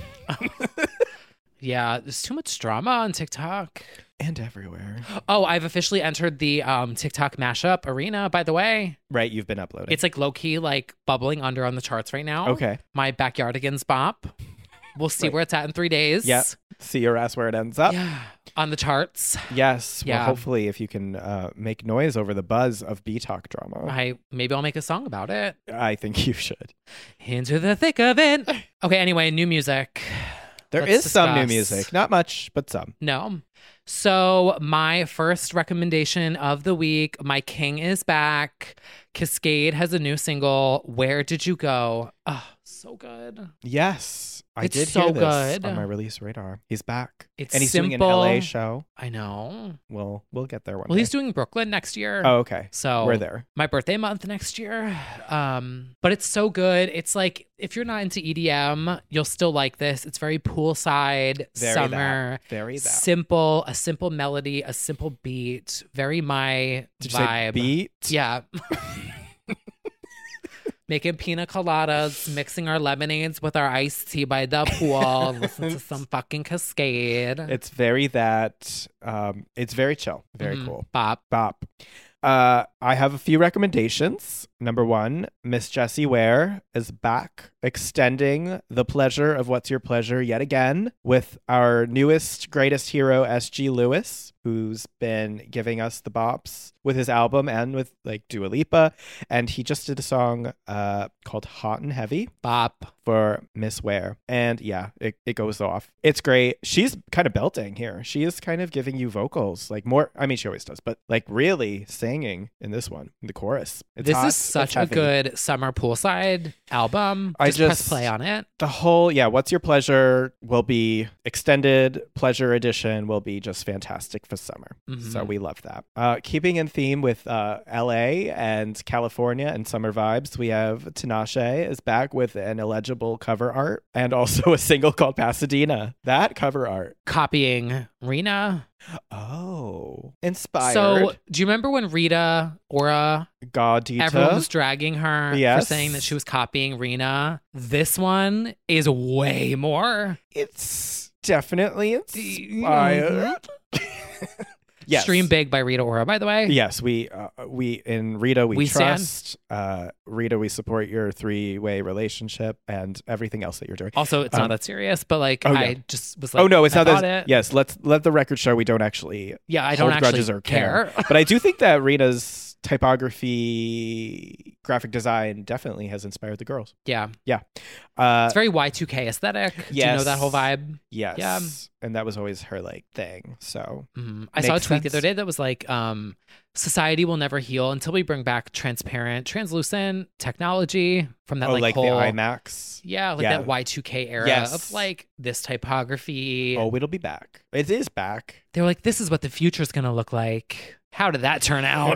D: Yeah, there's too much drama on TikTok.
E: And everywhere.
D: Oh, I've officially entered the um, TikTok mashup arena, by the way.
E: Right. You've been uploading.
D: It's like low-key, like bubbling under on the charts right now.
E: Okay.
D: My Backyardigans bop. We'll see
E: Right.
D: where it's at in three days.
E: Yeah. See your ass where it ends up.
D: Yeah. On the charts.
E: Yes.
D: Yeah.
E: Well, hopefully, if you can uh, make noise over the buzz of B Talk drama,
D: I maybe I'll make a song about it.
E: I think you should.
D: Into the thick of it. Okay, anyway, new music.
E: There
D: Let's
E: is some new
D: discuss.
E: music. Not much, but some.
D: No. So my first recommendation of the week, My King is back. Cascade has a new single, Where Did You Go? Oh, so good.
E: Yes. I
D: It's
E: did
D: so
E: hear this
D: good.
E: on my release radar. He's back.
D: It's
E: and he's
D: simple.
E: doing an L A show.
D: I know.
E: We'll, we'll get there one
D: Well,
E: day.
D: he's doing Brooklyn next year.
E: Oh, okay.
D: So
E: We're there.
D: My birthday month next year. Um, but it's so good. It's like if you're not into E D M, you'll still like this. It's very poolside,
E: Very
D: summer,
E: that. Very that.
D: simple, a simple melody, a simple beat, very my
E: Did you say
D: vibe.
E: beat?
D: Yeah. Making pina coladas, mixing our lemonades with our iced tea by the pool, listen to some fucking Cascade.
E: It's very that. Um, it's very chill. Very
D: Mhm.
E: cool.
D: Bop.
E: Bop. Uh, I have a few recommendations. Number one, Miss Jessie Ware is back, extending the pleasure of What's Your Pleasure yet again with our newest, greatest hero, S G Lewis, who's been giving us the bops with his album and with like Dua Lipa. And he just did a song uh, called Hot and Heavy
D: Bop.
E: for Miss Ware. And yeah, it, it goes off. It's great. She's kind of belting here. She is kind of giving you vocals, like more, I mean, she always does, but like really singing in this one, in the chorus. It's
D: This
E: hot,
D: is such
E: it's
D: a
E: heavy.
D: good summer poolside album.
E: I
D: Just, press
E: just-
D: play on it.
E: The whole, yeah, What's Your Pleasure will be extended, pleasure edition will be just fantastic for summer. So
D: Mhm.
E: we love that. Uh, keeping in theme with uh, L A and California and summer vibes, we have Tinashe is back with an illegible cover art and also a single called Pasadena. That cover art.
D: Copying Rena.
E: Oh, inspired.
D: So, do you remember when Rita Ora,
E: Gaudita.
D: everyone was dragging her for
E: Yes.
D: saying that she was copying Rena? This one is way more.
E: It's definitely inspired. Yes.
D: Stream Big by Rita Ora, by the way.
E: Yes, we uh, we in Rita we,
D: We stand.
E: trust. Uh, Rita, we support your three way relationship and everything else that you're doing.
D: Also, it's
E: Um,
D: not that serious, but like
E: oh, no.
D: I just was like,
E: oh no, it's
D: I
E: not
D: bought
E: that.
D: it.
E: Yes, let's let the record show we don't actually.
D: Yeah, I don't
E: hold
D: actually
E: grudges or
D: care.
E: care. But I do think that Rita's typography, graphic design definitely has inspired the girls.
D: Yeah,
E: Uh,
D: it's very Y two K aesthetic. Do you know
E: yes.
D: that whole vibe?
E: yes,
D: yeah.
E: and that was always her like thing. So
D: Mhm. I saw a
E: Makes
D: tweet the
E: sense.
D: other day that was like, um, society will never heal until we bring back transparent, translucent technology from that
E: oh,
D: like,
E: like,
D: whole,
E: the IMAX.
D: yeah, like
E: Yeah.
D: that Y two K era
E: Yes.
D: of like this typography.
E: Oh, it'll be back. It is back.
D: They were like, this is what the future's gonna look like. How did that turn out?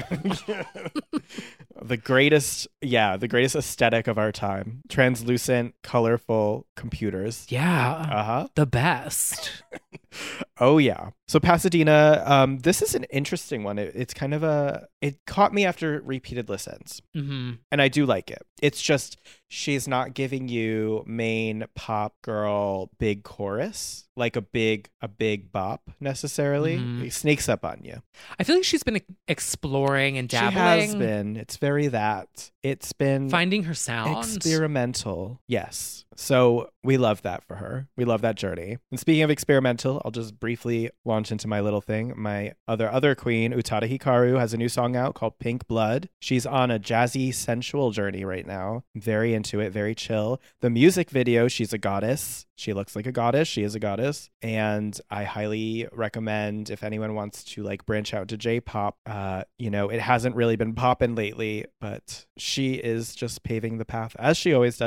E: The greatest, yeah, the greatest aesthetic of our time. Translucent, colorful computers.
D: yeah,
E: Uh huh.
D: the best.
E: Oh yeah. So Pasadena, um, this is an interesting one. It, it's kind of a. It caught me after repeated listens,
D: hmm
E: and I do like it. It's just she's not giving you main pop girl big chorus like a big a big bop necessarily.
D: Mhm.
E: It sneaks up on you.
D: I feel like she's been e- exploring and dabbling,
E: She has been. It's very that. It's been
D: finding her sound.
E: experimental. Yes. So we love that for her. We love that journey. And speaking of experimental, I'll just briefly launch into my little thing. My other other queen, Utada Hikaru, has a new song out called Pink Blood. She's on a jazzy, sensual journey right now. Very into it, very chill. The music video, she's a goddess. She looks like a goddess. She is a goddess. And I highly recommend if anyone wants to like branch out to J-pop. Uh, you know, it hasn't really been popping lately, but she is just paving the path as she always does.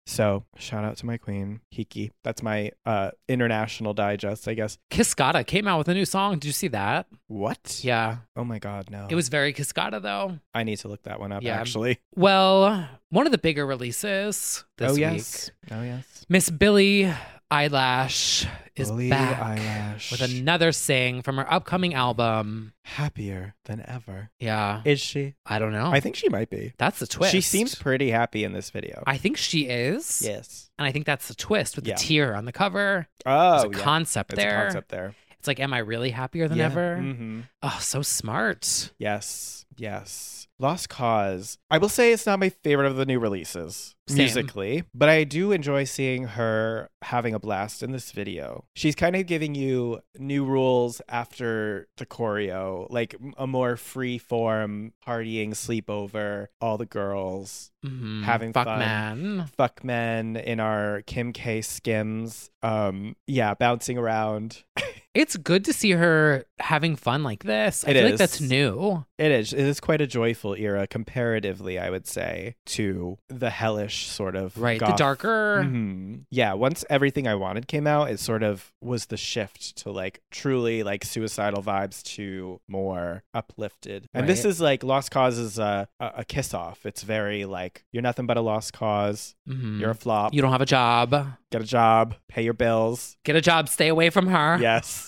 E: So shout out to my queen, Hiki. That's my uh, international digest, I guess.
D: Kiskata came out with a new song. Did you see that?
E: What?
D: Yeah.
E: Oh my God, no.
D: It was very Kiskata, though.
E: I need to look that one up,
D: Yeah.
E: actually.
D: Well, one of the bigger releases this
E: oh,
D: week.
E: yes. Oh, yes.
D: Miss Billie Eilish is
E: Billie
D: back
E: Eilish.
D: with another sing from her upcoming album.
E: Happier than ever.
D: Yeah.
E: Is she?
D: I don't know.
E: I think she might be.
D: That's the twist.
E: She seems pretty happy in this video.
D: I think she is.
E: Yes.
D: And I think that's the twist with
E: Yeah.
D: the tear on the cover.
E: Oh,
D: There's a
E: yeah.
D: concept
E: It's
D: there.
E: a concept there.
D: It's like, am I really happier than
E: Yeah.
D: ever?
E: Mm-hmm.
D: Oh, so smart.
E: Yes. Yes. Lost Cause. I will say it's not my favorite of the new releases
D: Same.
E: musically, but I do enjoy seeing her having a blast in this video. She's kind of giving you new rules after the choreo, like a more free form partying sleepover, all the girls
D: Mm-hmm.
E: having
D: Fuck
E: fun.
D: man.
E: Fuck men in our Kim K skims. Um, yeah, bouncing around.
D: It's good to see her having fun like this. I
E: It
D: feel
E: is.
D: like that's new.
E: It is. It is quite a joyful era comparatively, I would say, to the hellish sort of
D: Right. The
E: goth-
D: darker.
E: Mhm. Yeah. Once Everything I Wanted came out, it sort of was the shift to like truly like suicidal vibes to more uplifted. And this
D: Right.
E: is like Lost Cause is a, a, a kiss off. It's very like you're nothing but a lost cause.
D: Mhm.
E: You're a flop.
D: You don't have a job.
E: Get a job. Pay your bills.
D: Get a job. Stay away from her.
E: Yes.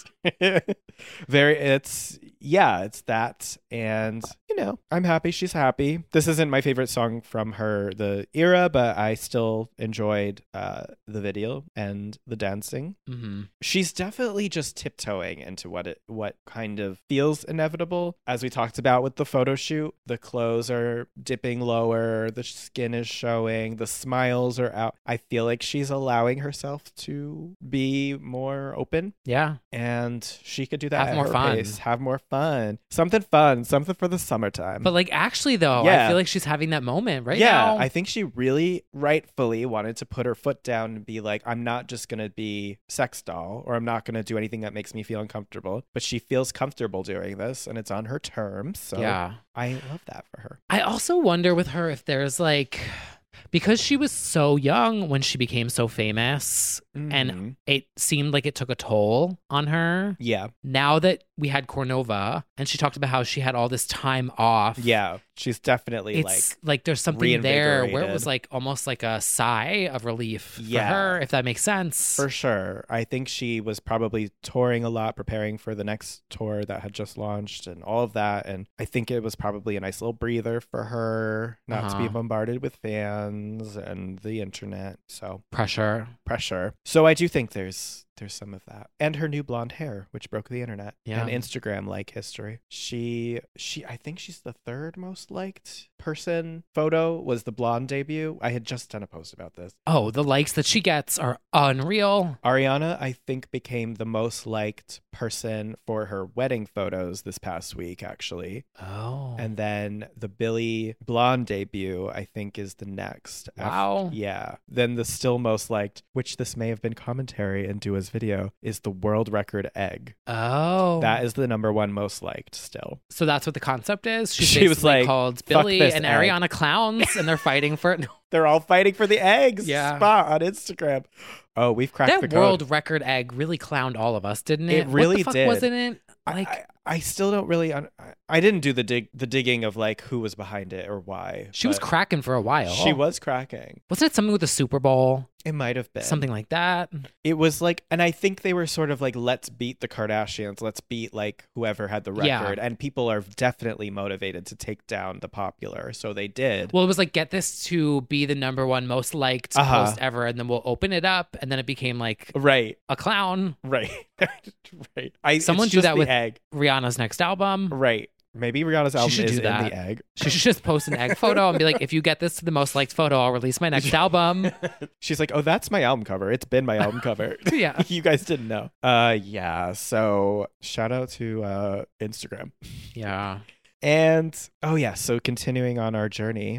E: Very, it's, yeah, it's that. And, you know, I'm happy she's happy. This isn't my favorite song from her, the era, but I still enjoyed uh, the video and the dancing.
D: Mm-hmm.
E: She's definitely just tiptoeing into what it, what kind of feels inevitable. As we talked about with the photo shoot, the clothes are dipping lower, the skin is showing, the smiles are out. I feel like she's allowing herself to be more open.
D: Yeah.
E: And she could do that
D: Have
E: at
D: more
E: her
D: fun.
E: pace. Have more fun. Something fun. Something for the summertime.
D: But like actually though, I
E: Yeah.
D: feel like she's having that moment right
E: yeah,
D: now.
E: I think she really rightfully wanted to put her foot down and be like, I'm not just going to be sex doll, or I'm not going to do anything that makes me feel uncomfortable. But she feels comfortable doing this and it's on her terms. So
D: Yeah.
E: I love that for her.
D: I also wonder with her if there's like, because she was so young when she became so famous
E: Mhm.
D: and it seemed like it took a toll on her.
E: Yeah.
D: Now that we had Cornova and she talked about how she had all this time off.
E: Yeah. She's definitely
D: It's
E: like,
D: like, there's something there where it
E: reinvigorated.
D: was like almost like a sigh of relief
E: Yeah.
D: for her, if that makes sense.
E: for sure. I think she was probably touring a lot, preparing for the next tour that had just launched and all of that. And I think it was probably a nice little breather for her not to be
D: Uh-huh.
E: bombarded with fans and the internet. So
D: Pressure.
E: pressure. So I do think there's there's some of that. And her new blonde hair, which broke the internet
D: Yeah.
E: and Instagram like history. She she I think she's the third most liked person photo was the blonde debut. I had just done a post about this.
D: Oh, the likes that she gets are unreal.
E: Ariana, I think, became the most liked person for her wedding photos this past week, actually.
D: Oh.
E: And then the Billie blonde debut, I think, is the next. Af-
D: Wow.
E: yeah. Then the still most liked, which this may have been commentary in Dua's video, is the world record egg.
D: Oh.
E: That is the number one most liked still.
D: So that's what the concept is? She's
E: She was
D: basically
E: like,
D: called
E: "Fuck
D: Billie
E: this
D: and
E: egg."
D: Ariana clowns and they're fighting for it.
E: They're all fighting for the eggs
D: Yeah.
E: spot on Instagram. Oh, we've cracked the
D: That
E: code.
D: world record egg really clowned all of us, didn't it?
E: It really
D: what the fuck
E: did.
D: wasn't it?
E: I-
D: Like,
E: I, I still don't really. Un- I- I didn't do the dig, the digging of like who was behind it or why.
D: she was
E: but
D: cracking for a while.
E: She was cracking.
D: Wasn't it something with the Super Bowl?
E: It might have been
D: Something like that.
E: It was like, and I think they were sort of like, let's beat the Kardashians. Let's beat like whoever had the
D: Yeah.
E: record. And people are definitely motivated to take down the popular. So they did.
D: Well, it was like, get this to be the number one most liked
E: Uh-huh.
D: post ever, and then we'll open it up, and then it became like
E: right,
D: a clown.
E: right, right. I,
D: Someone
E: it's
D: do
E: just
D: that
E: the
D: with
E: egg.
D: Rihanna's next album.
E: Right. Maybe Rihanna's album
D: should
E: is
D: do
E: in
D: that.
E: the egg.
D: She should just post an egg photo and be like, if you get this to the most liked photo, I'll release my next album.
E: She's like, oh, that's my album cover. It's been my album cover.
D: Yeah.
E: You guys didn't know. Uh, yeah. So shout out to uh, Instagram.
D: Yeah.
E: And oh yeah, so continuing on our journey,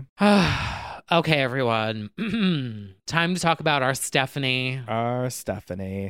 D: Okay, everyone. Time to talk about our Stephanie.
E: our Stephanie.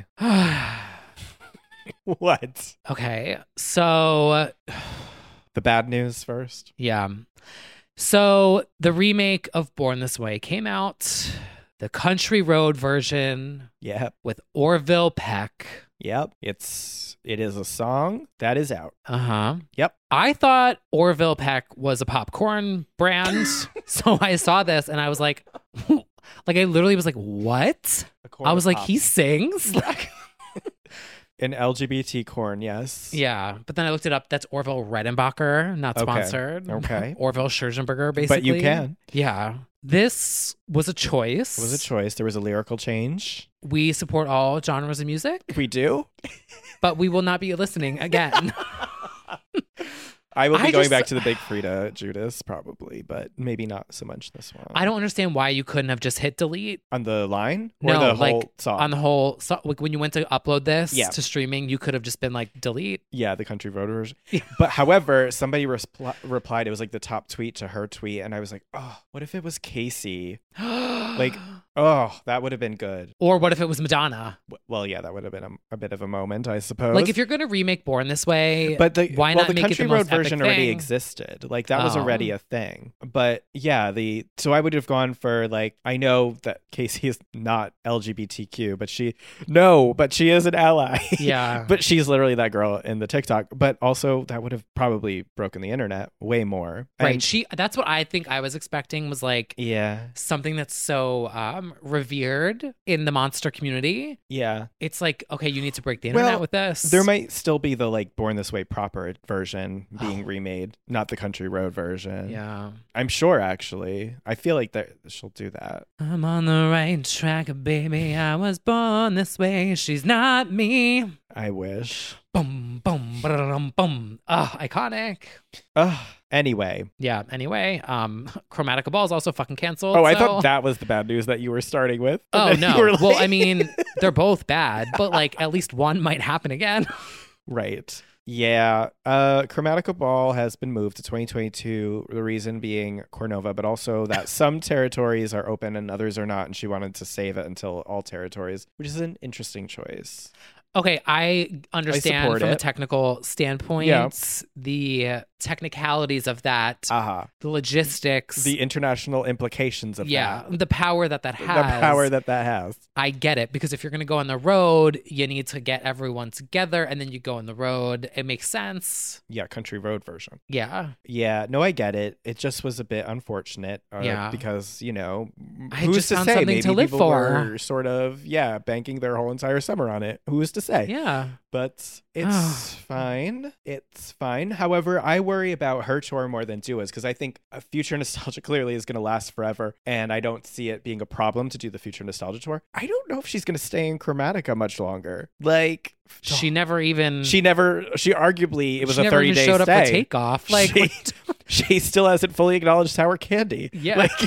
E: What?
D: Okay, so
E: The bad news first.
D: yeah. So the remake of Born This Way came out the country road version
E: Yep.
D: with Orville Peck.
E: Yep. It's it is a song that is out.
D: Uh-huh.
E: Yep.
D: I thought Orville Peck was a popcorn brand. So I saw this and I was like, like I literally was like, what? I was like, he sings? Like,
E: an L G B T corn, yes.
D: yeah. But then I looked it up. That's Orville Redenbacher, not
E: Okay.
D: sponsored.
E: Okay.
D: Orville Scherzenberger, basically.
E: But you can.
D: Yeah. This was a choice.
E: It was a choice. There was a lyrical change.
D: We support all genres of music,
E: We do.
D: but we will not be listening again.
E: I will be
D: I
E: going
D: just-
E: back to the Big Frida Judas probably, but maybe not so much this one.
D: I don't understand why you couldn't have just hit delete.
E: On the line or
D: No,
E: the
D: like
E: whole song?
D: on the whole. So, like when you went to upload this
E: Yeah.
D: to streaming, you could have just been like delete.
E: Yeah, the country road version. But however, somebody respl- replied, it was like the top tweet to her tweet, and I was like, oh, what if it was Casey? Like, oh, that would have been good.
D: Or what if it was Madonna?
E: W- Well, yeah, that would have been a, a bit of a moment, I suppose.
D: Like if you're gonna remake Born This Way,
E: but the
D: why
E: well,
D: not
E: the
D: make
E: country
D: it the
E: road
D: most epic
E: version already
D: thing?
E: existed. Like that was
D: Oh.
E: already a thing. But yeah, the so I would have gone for like I know that Casey is not L G B T Q, but she no, but she is an ally.
D: Yeah.
E: But she's literally that girl in the TikTok. But also that would have probably broken the internet way more.
D: Right.
E: And-
D: She that's what I think I was expecting was like
E: yeah.
D: something that's so um revered in the monster community.
E: Yeah.
D: It's like, okay, you need to break the internet
E: Well,
D: with this.
E: There might still be the like Born This Way proper version being remade, not the country road version.
D: Yeah.
E: I'm sure actually. I feel like that she'll do that.
D: I'm on the right track, baby. I was born this way. She's not me.
E: I wish.
D: Boom, boom, ba-da-dum, boom. Ah, iconic.
E: Ugh. Anyway.
D: Yeah. Anyway, um, Chromatica Ball is also fucking canceled.
E: Oh, I
D: so-
E: thought that was the bad news that you were starting with.
D: Oh
E: And then
D: no.
E: you were
D: Well,
E: like-
D: I mean, they're both bad, but like at least one might happen again.
E: Right. Yeah. Uh, Chromatica Ball has been moved to twenty twenty-two. The reason being Cornova, but also that some territories are open and others are not. And she wanted to save it until all territories, which is an interesting choice.
D: Okay, I understand
E: support
D: from a
E: it.
D: technical standpoint
E: Yeah.
D: the technicalities of that,
E: Aha.
D: the logistics,
E: The international implications of
D: yeah,
E: that.
D: the power that that has.
E: The power that that has.
D: I get it, because if you're going to go on the road, you need to get everyone together and then you go on the road. It makes sense.
E: Yeah, country road version.
D: Yeah.
E: Yeah, no, I get it. It just was a bit unfortunate. Uh,
D: Yeah.
E: Because, you know,
D: I had
E: who's
D: just
E: to
D: found
E: say?
D: something
E: Maybe
D: to live
E: people
D: for.
E: were sort of, yeah, banking their whole entire summer on it. Who's to say?
D: Yeah.
E: But it's fine. It's fine. However, I worry about her tour more than Dua's because I think a Future Nostalgia clearly is going to last forever. And I don't see it being a problem to do the Future Nostalgia tour. I don't know if she's going to stay in Chromatica much longer. Like,
D: She never even
E: she never, she arguably, it was
D: she
E: a
D: never
E: thirty
D: even
E: day
D: showed
E: stay.
D: up for takeoff. Like,
E: she, she still hasn't fully acknowledged Sour Candy.
D: Yeah.
E: Like,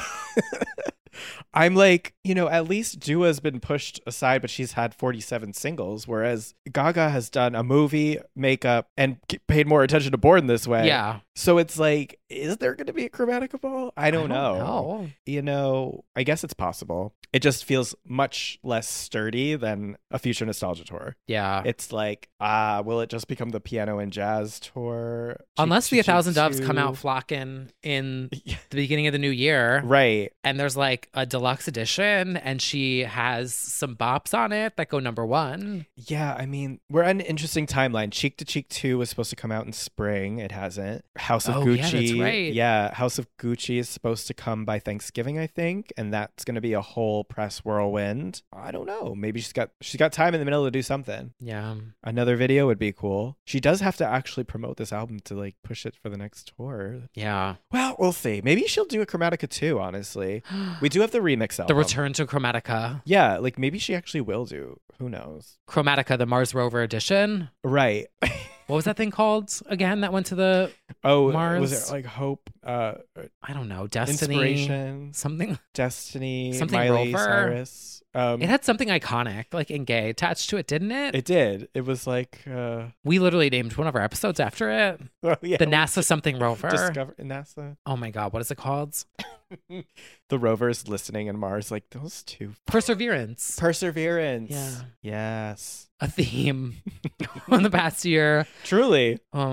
E: I'm like, you know, at least Dua's been pushed aside, but she's had forty-seven singles, whereas Gaga has done a movie, makeup, and k- paid more attention to Born This Way.
D: yeah.
E: So it's like, is there going to be a Chromatica Ball? I don't, know.
D: know.
E: You know, I guess it's possible. It just feels much less sturdy than a Future Nostalgia tour.
D: Yeah.
E: It's like, ah, will it just become the piano and jazz tour?
D: Unless
E: Cheek
D: the A
E: to Cheek
D: Thousand Doves come
E: two?
D: out flocking in the beginning of the new year.
E: Right.
D: And there's like a deluxe edition and she has some bops on it that go number one.
E: Yeah, I mean, we're at an interesting timeline. Cheek to Cheek two was supposed to come out in spring. It hasn't. House of
D: Oh,
E: Gucci.
D: yeah, that's right.
E: Yeah, House of Gucci is supposed to come by Thanksgiving, I think, and that's going to be a whole press whirlwind. I don't know. Maybe she's got she's got time in the middle to do something.
D: Yeah.
E: Another video would be cool. She does have to actually promote this album to like push it for the next tour.
D: Yeah.
E: Well, we'll see. Maybe she'll do a Chromatica two, honestly. We do have the remix album.
D: The Return to Chromatica.
E: Yeah, like maybe she actually will do. Who knows?
D: Chromatica, the Mars Rover edition.
E: Right.
D: What was that thing called again that went to the,
E: Oh,
D: Mars?
E: was it like Hope, uh,
D: I don't know, Destiny?
E: Inspiration,
D: Something.
E: Destiny,
D: Something
E: Miley
D: Rover?
E: Cyrus? Um,
D: It had something iconic, like in gay, attached to it, didn't it?
E: it did. It was like, uh,
D: We literally named one of our episodes after it.
E: oh, yeah,
D: The NASA something rover.
E: Discover NASA.
D: Oh my God, what is it called?
E: The rovers listening in Mars, like those two.
D: Perseverance.
E: Perseverance.
D: Yeah.
E: Yes.
D: A theme on the past year.
E: Truly.
D: Uh,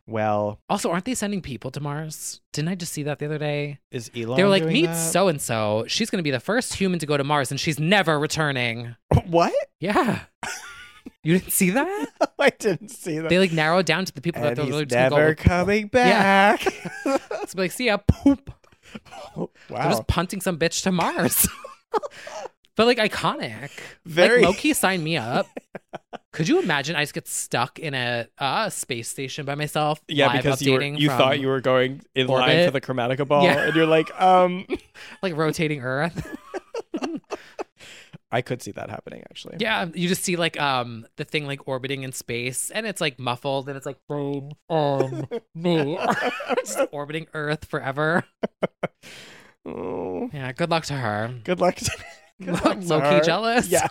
E: Well,
D: Also, aren't they sending people to Mars? Didn't I just see that the other day?
E: is Elon
D: They were like,
E: doing
D: meet
E: that?
D: so and so. She's going to be the first human to go to Mars, and she's never returning.
E: What?
D: Yeah. You didn't see that?
E: I didn't see that.
D: They like narrowed down to the people
E: and
D: that they're
E: he's
D: really just
E: never
D: gonna go.
E: coming back.
D: It's like, see ya, poop.
E: Wow.
D: They're just punting some bitch to Mars. But like iconic.
E: Very.
D: Like low-key sign me up. Could you imagine I just get stuck in a uh, space station by myself?
E: Yeah,
D: live
E: because you were,
D: updating
E: you
D: from,
E: thought you were going in line
D: orbit?
E: for the Chromatica ball,
D: Yeah.
E: and you're like, um,
D: like rotating Earth.
E: I could see that happening actually.
D: Yeah, you just see like um the thing like orbiting in space, and it's like muffled, and it's like frame on me, just orbiting Earth forever.
E: Oh,
D: Yeah, good luck to her.
E: good luck. To, good luck to
D: Low key
E: her.
D: jealous.
E: Yeah.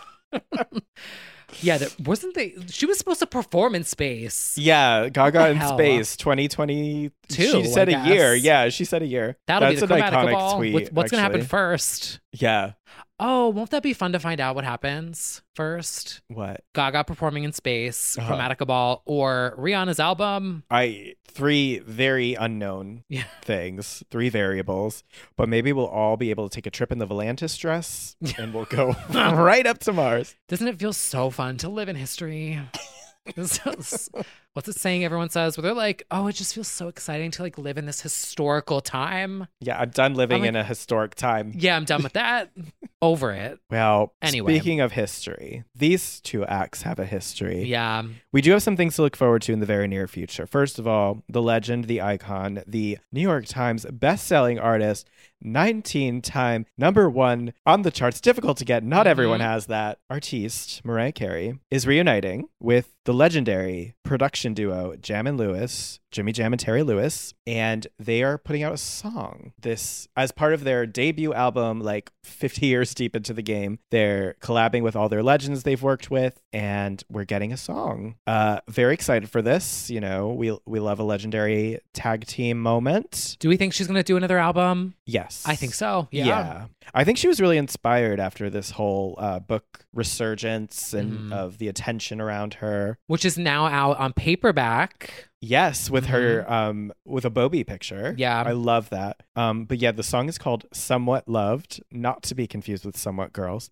D: Yeah, that wasn't they. She was supposed to perform in space.
E: Yeah, Gaga in
D: hell?
E: space twenty twenty-two.
D: Two,
E: She said
D: I
E: a year.
D: guess.
E: Yeah, she said a year.
D: That'll
E: That's
D: be the
E: an
D: Chromatica
E: iconic
D: ball.
E: tweet.
D: With- What's gonna happen
E: actually.
D: first?
E: Yeah.
D: Oh, won't that be fun to find out what happens first?
E: What?
D: Gaga performing in space,
E: Uh-huh.
D: Chromatica ball, or Rihanna's album?
E: I three very unknown
D: Yeah.
E: things, three variables, but maybe we'll all be able to take a trip in the Volantis dress and we'll go right up to Mars.
D: Doesn't it feel so fun to live in history? This is- What's it saying everyone says? Where they're like, oh, it just feels so exciting to like live in this historical time.
E: Yeah, I'm done living
D: I'm like-
E: in a historic time.
D: Yeah, I'm done with that. Over it.
E: Well,
D: Anyway.
E: speaking of history, these two acts have a history.
D: Yeah.
E: We do have some things to look forward to in the very near future. First of all, the legend, the icon, the New York Times best-selling artist, nineteen-time number one on the charts. Difficult to get. Not everyone
D: Mhm.
E: has that. Artiste Mariah Carey is reuniting with the legendary production duo Jam and Lewis, Jimmy Jam and Terry Lewis, and they are putting out a song. This as part of their debut album, like fifty years deep into the game. They're collabing with all their legends they've worked with, and we're getting a song. Uh, very excited for this. You know, we we love a legendary tag team moment.
D: Do we think she's going to do another album?
E: Yes,
D: I think so. Yeah.
E: Yeah. I think she was really inspired after this whole uh, book resurgence and
D: Mhm.
E: of the attention around her.
D: Which is now out on paperback.
E: Yes, with her um with a Bobby picture.
D: Yeah.
E: I love that. Um but yeah, the song is called Somewhat Loved, not to be confused with Somewhat Girls.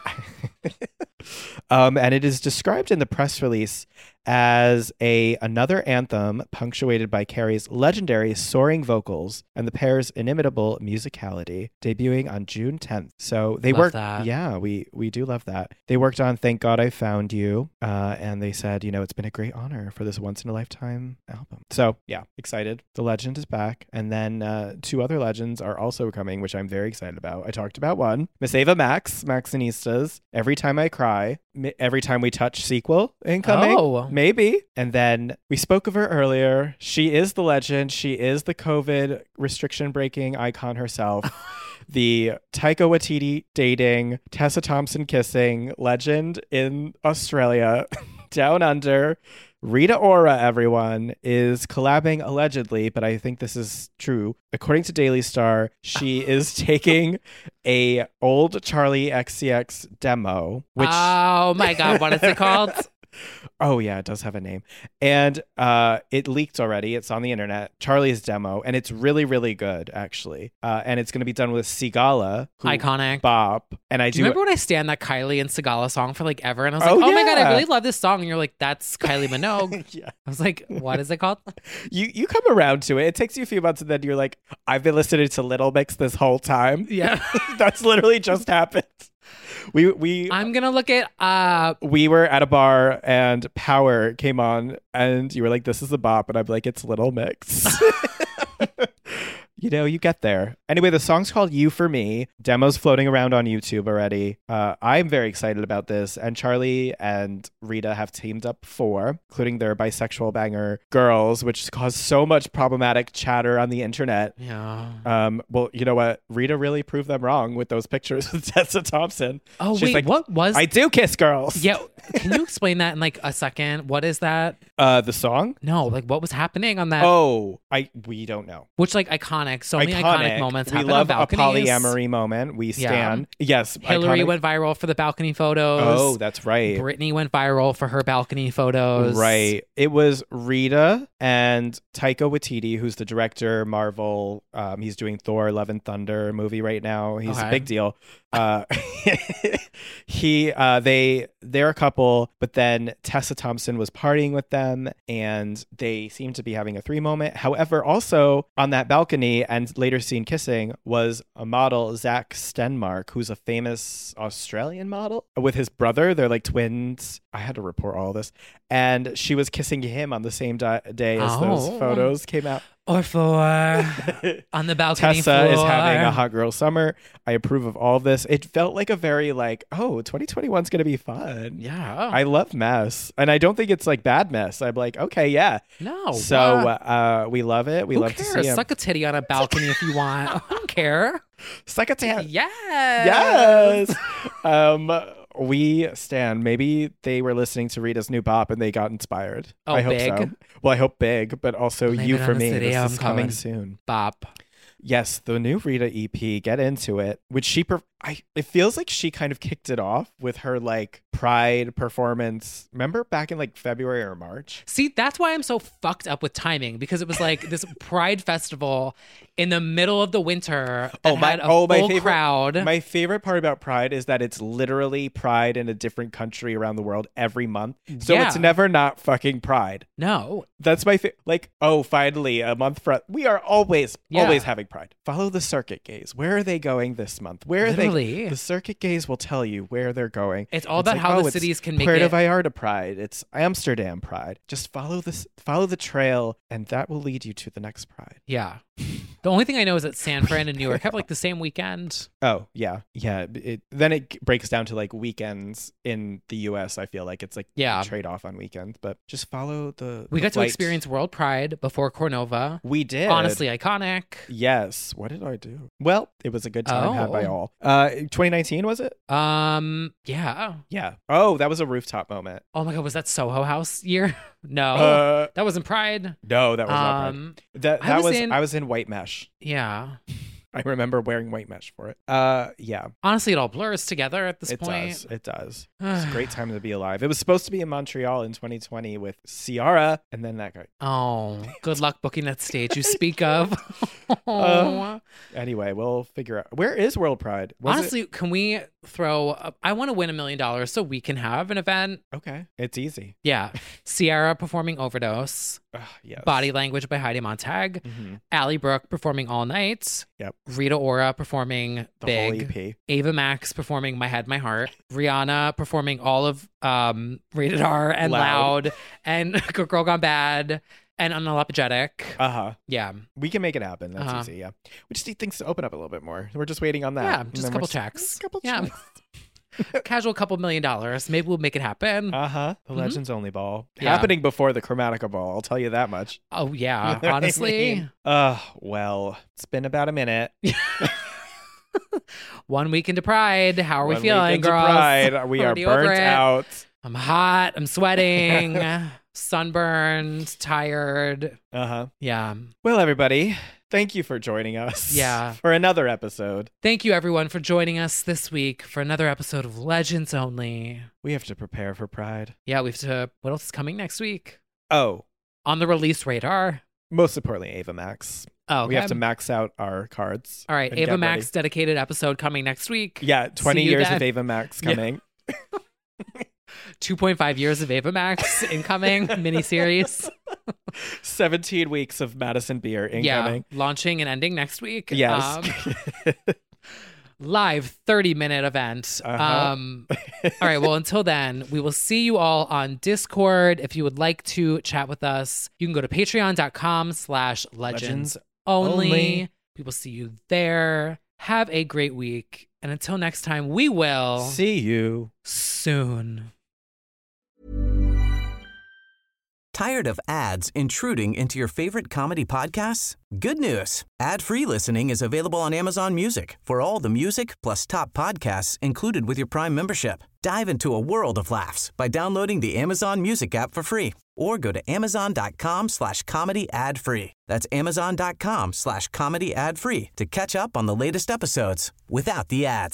E: um and it is described in the press release as a another anthem punctuated by Carey's legendary soaring vocals and the pair's inimitable musicality, debuting on June tenth. So they
D: Love
E: worked
D: that.
E: yeah, we we do love that. They worked on Thank God I Found You, uh and they said, you know, it's been a great honor for this once in a lifetime album. So yeah, excited. The legend is back. And then uh, two other legends are also coming, which I'm very excited about. I talked about one. Miss Ava Max, Maxinistas, Every Time I Cry, Mi- Every Time We Touch sequel incoming.
D: Oh.
E: Maybe. And then we spoke of her earlier. She is the legend. She is the COVID restriction breaking icon herself. The Taika Waititi dating, Tessa Thompson kissing legend in Australia, down under. Rita Ora, everyone, is collabing allegedly, but I think this is true. According to Daily Star, she is taking a old Charlie X C X demo, which
D: Oh my God. What is it called?
E: oh yeah, it does have a name, and uh, it leaked already. It's on the internet. Charlie's demo, and it's really, really good actually. Uh, and it's going to be done with Sigala, who
D: Iconic.
E: bop, and I
D: Do
E: do.
D: you remember when I stand that Kylie and Sigala song for like ever? And I was like,
E: Oh,
D: oh, my God, I
E: yeah.
D: really love this song. And you're like, that's Kylie Minogue.
E: yeah.
D: I was like, what is it called?
E: You you come around to it. It takes you a few months, and then you're like, I've been listening to Little Mix this whole time.
D: Yeah.
E: That's literally just happened. We we
D: I'm going to look it up.
E: we were at a bar and Power came on, and you were like, "This is a bop," and I'm like, "It's Little Mix." You know, you get there. Anyway, the song's called You For Me. Demo's floating around on YouTube already. Uh, I'm very excited about this. And Charlie and Rita have teamed up before, including their bisexual banger Girls, which caused so much problematic chatter on the internet.
D: Yeah.
E: Um, well, you know what? Rita really proved them wrong with those pictures with Tessa Thompson.
D: Oh,
E: She's
D: wait,
E: like,
D: what was...
E: I do kiss girls.
D: Yeah. Can you explain that in like a second? What is that?
E: Uh, the song?
D: No, like what was happening on that?
E: Oh, I we don't know.
D: Which like iconic. So many iconic moments
E: We
D: happen
E: love
D: on
E: a
D: balconies.
E: polyamory moment. We stand. Yes.
D: Hillary
E: iconic.
D: went viral for the balcony photos.
E: Oh, that's right.
D: Britney went viral for her balcony photos.
E: Right. It was Rita, And Taika Waititi, who's the director, Marvel, um, he's doing Thor: Love and Thunder movie right now. He's
D: Okay.
E: a big deal. Uh, he, uh, they, they're a couple, but then Tessa Thompson was partying with them, and they seemed to be having a three moment. However, also on that balcony and later seen kissing was a model, Zach Stenmark, who's a famous Australian model, with his brother. They're like twins. I had to report all this. And she was kissing him on the same di- day as those
D: Oh.
E: photos came out.
D: Or for on the balcony
E: Tessa
D: floor.
E: is having a hot girl summer. I approve of all of this. It felt like a very like, oh, twenty twenty-one is going to be fun.
D: Yeah.
E: I love mess. And I don't think it's like bad mess. I'm like, okay, yeah.
D: no.
E: So
D: what?
E: uh, we love it. We
D: Who
E: love
D: cares?
E: to see him.
D: Suck a titty on a balcony if you want. I don't care.
E: Suck a tat.
D: Yes.
E: Yes. um, we stand. Maybe they were listening to Rita's new bop and they got inspired.
D: Oh,
E: I hope
D: Big?
E: so. Well, I hope big, but also
D: Blame
E: you
D: it
E: for
D: on the
E: me.
D: city,
E: This
D: I'm
E: is coming
D: coming.
E: soon.
D: Bop.
E: Yes, the new Rita E P. Get into it. Which she, per- I. It feels like she kind of kicked it off with her like Pride performance. Remember back in like February or March?
D: See, that's why I'm so fucked up with timing, because it was like this Pride festival in the middle of the winter that
E: Oh my!
D: had a
E: oh my
D: full
E: favorite.
D: crowd.
E: My favorite part about Pride is that it's literally Pride in a different country around the world every month. So
D: Yeah.
E: it's never not fucking Pride.
D: no.
E: That's my fa- like. Oh, finally a month from. We are always
D: Yeah.
E: always having Pride. Follow the circuit gaze. Where are they going this month? Where are
D: Literally.
E: they? The circuit gaze will tell you where they're going.
D: It's all about
E: like,
D: how
E: oh,
D: the
E: it's
D: cities can make
E: Puerto
D: it-
E: Vallarta Pride. It's Amsterdam Pride. Just follow this. Follow the trail, and that will lead you to the next Pride.
D: Yeah. The only thing I know is that San Fran and New York have like the same weekend.
E: Oh yeah, yeah. It, then it breaks down to like weekends in the U S. I feel like it's like
D: Yeah.
E: trade off on weekends, but just follow the.
D: We
E: the
D: got to
E: flight.
D: experience World Pride before Cornova.
E: We did.
D: Honestly, iconic.
E: Yes. What did I do? Well, it was a good time had by
D: Oh.
E: all. Uh, twenty nineteen was it?
D: Um, yeah.
E: Yeah. Oh, that was a rooftop moment.
D: Oh my God, was that Soho House year? No,
E: Uh,
D: that wasn't Pride.
E: no, that was not Pride.
D: Um,
E: That
D: I
E: that
D: was
E: was,
D: in-
E: I was in white mesh.
D: yeah.
E: I remember wearing white mesh for it. Uh, yeah.
D: Honestly, it all blurs together at this
E: It
D: point.
E: does. It does. It's a great time to be alive. It was supposed to be in Montreal in twenty twenty with Ciara, and then that guy.
D: Oh, good luck booking that stage you speak of.
E: Uh, Anyway, we'll figure out where is World Pride. Was it-
D: Honestly, can we throw? A, I want to win a million dollars so we can have an event.
E: okay, it's easy.
D: Yeah, Ciara performing Overdose,
E: Ugh, yes.
D: Body Language by Heidi Montag,
E: Mhm.
D: Ally Brooke performing All Night,
E: Yep.
D: Rita Ora performing
E: The
D: Big,
E: whole E P.
D: Ava Max performing My Head, My Heart, Rihanna performing all of um, Rated R and
E: Loud.
D: Loud, and Good Girl Gone Bad, and Unapologetic.
E: Uh huh.
D: Yeah,
E: We can make it happen. That's
D: Uh-huh.
E: easy. Yeah. We just need things to open up a little bit more. We're just waiting on that.
D: yeah,
E: And
D: just a
E: then
D: couple
E: we're s-
D: checks.
E: A couple
D: Yeah.
E: checks.
D: Casual couple million dollars. Maybe we'll make it happen.
E: Uh huh. The
D: Mhm.
E: Legends Only Ball
D: Yeah.
E: happening before the Chromatica Ball. I'll tell you that much.
D: oh yeah,
E: You know what I
D: honestly.
E: mean? Uh, well, it's been about a minute.
D: One week into Pride. How are we
E: One
D: feeling,
E: week into
D: girls?
E: Pride, we are
D: Already over
E: burnt
D: it.
E: out.
D: I'm hot. I'm sweating. Sunburned. Tired.
E: Uh huh.
D: Yeah.
E: Well, everybody, thank you for joining us.
D: Yeah.
E: For another episode.
D: Thank you, everyone, for joining us this week for another episode of Legends Only.
E: We have to prepare for Pride.
D: Yeah, we have to. What else is coming next week?
E: Oh,
D: On the release radar.
E: most importantly, Ava Max.
D: Oh, okay.
E: We have to max out our cards.
D: All right,
E: and
D: Ava
E: get
D: Max
E: ready.
D: dedicated episode coming next week.
E: Yeah, twenty
D: See you
E: years
D: then.
E: of Ava Max
D: Yeah.
E: coming.
D: two point five years of Ava Max incoming miniseries.
E: seventeen weeks of Madison Beer incoming.
D: Yeah, launching and ending next week.
E: Yes.
D: Um, live thirty minute event.
E: Uh-huh.
D: Um, all right. Well, until then, we will see you all on Discord. If you would like to chat with us, you can go to patreon.com slash legends only.
E: only.
D: We will see you there. Have a great week. And until next time, we will
E: See you.
D: soon.
B: Tired of ads intruding into your favorite comedy podcasts? Good news. Ad-free listening is available on Amazon Music for all the music plus top podcasts included with your Prime membership. Dive into a world of laughs by downloading the Amazon Music app for free or go to amazon.com slash comedy ad free. That's amazon.com slash comedy ad free to catch up on the latest episodes without the ads.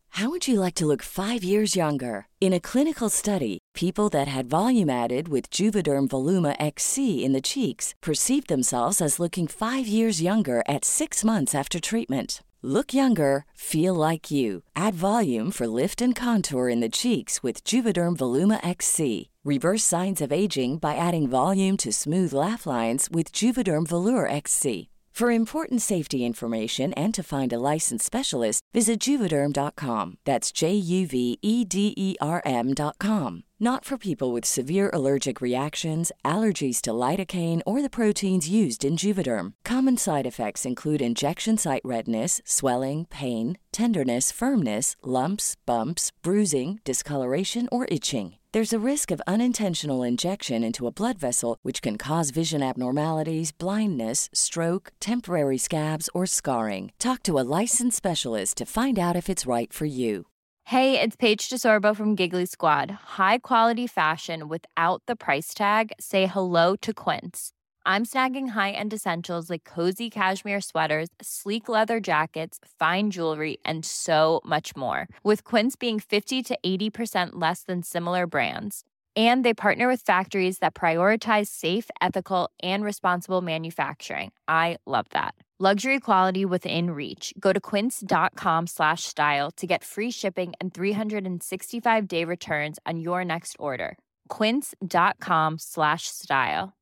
C: How would you like to look five years younger? In a clinical study, people that had volume added with Juvederm Voluma X C in the cheeks perceived themselves as looking five years younger at six months after treatment. Look younger, feel like you. Add volume for lift and contour in the cheeks with Juvederm Voluma X C. Reverse signs of aging by adding volume to smooth laugh lines with Juvederm Volure X C. For important safety information and to find a licensed specialist, visit Juvederm dot com. That's J U V E D E R M dot com. Not for people with severe allergic reactions, allergies to lidocaine, or the proteins used in Juvederm. Common side effects include injection site redness, swelling, pain, tenderness, firmness, lumps, bumps, bruising, discoloration, or itching. There's a risk of unintentional injection into a blood vessel, which can cause vision abnormalities, blindness, stroke, temporary scabs, or scarring. Talk to a licensed specialist to find out if it's right for you.
G: Hey, it's Paige DeSorbo from Giggly Squad. High quality fashion without the price tag. Say hello to Quince. I'm snagging high-end essentials like cozy cashmere sweaters, sleek leather jackets, fine jewelry, and so much more. With Quince being fifty to eighty percent less than similar brands. And they partner with factories that prioritize safe, ethical, and responsible manufacturing. I love that. Luxury quality within reach. Go to quince.com slash style to get free shipping and three sixty-five day returns on your next order. Quince.com slash style.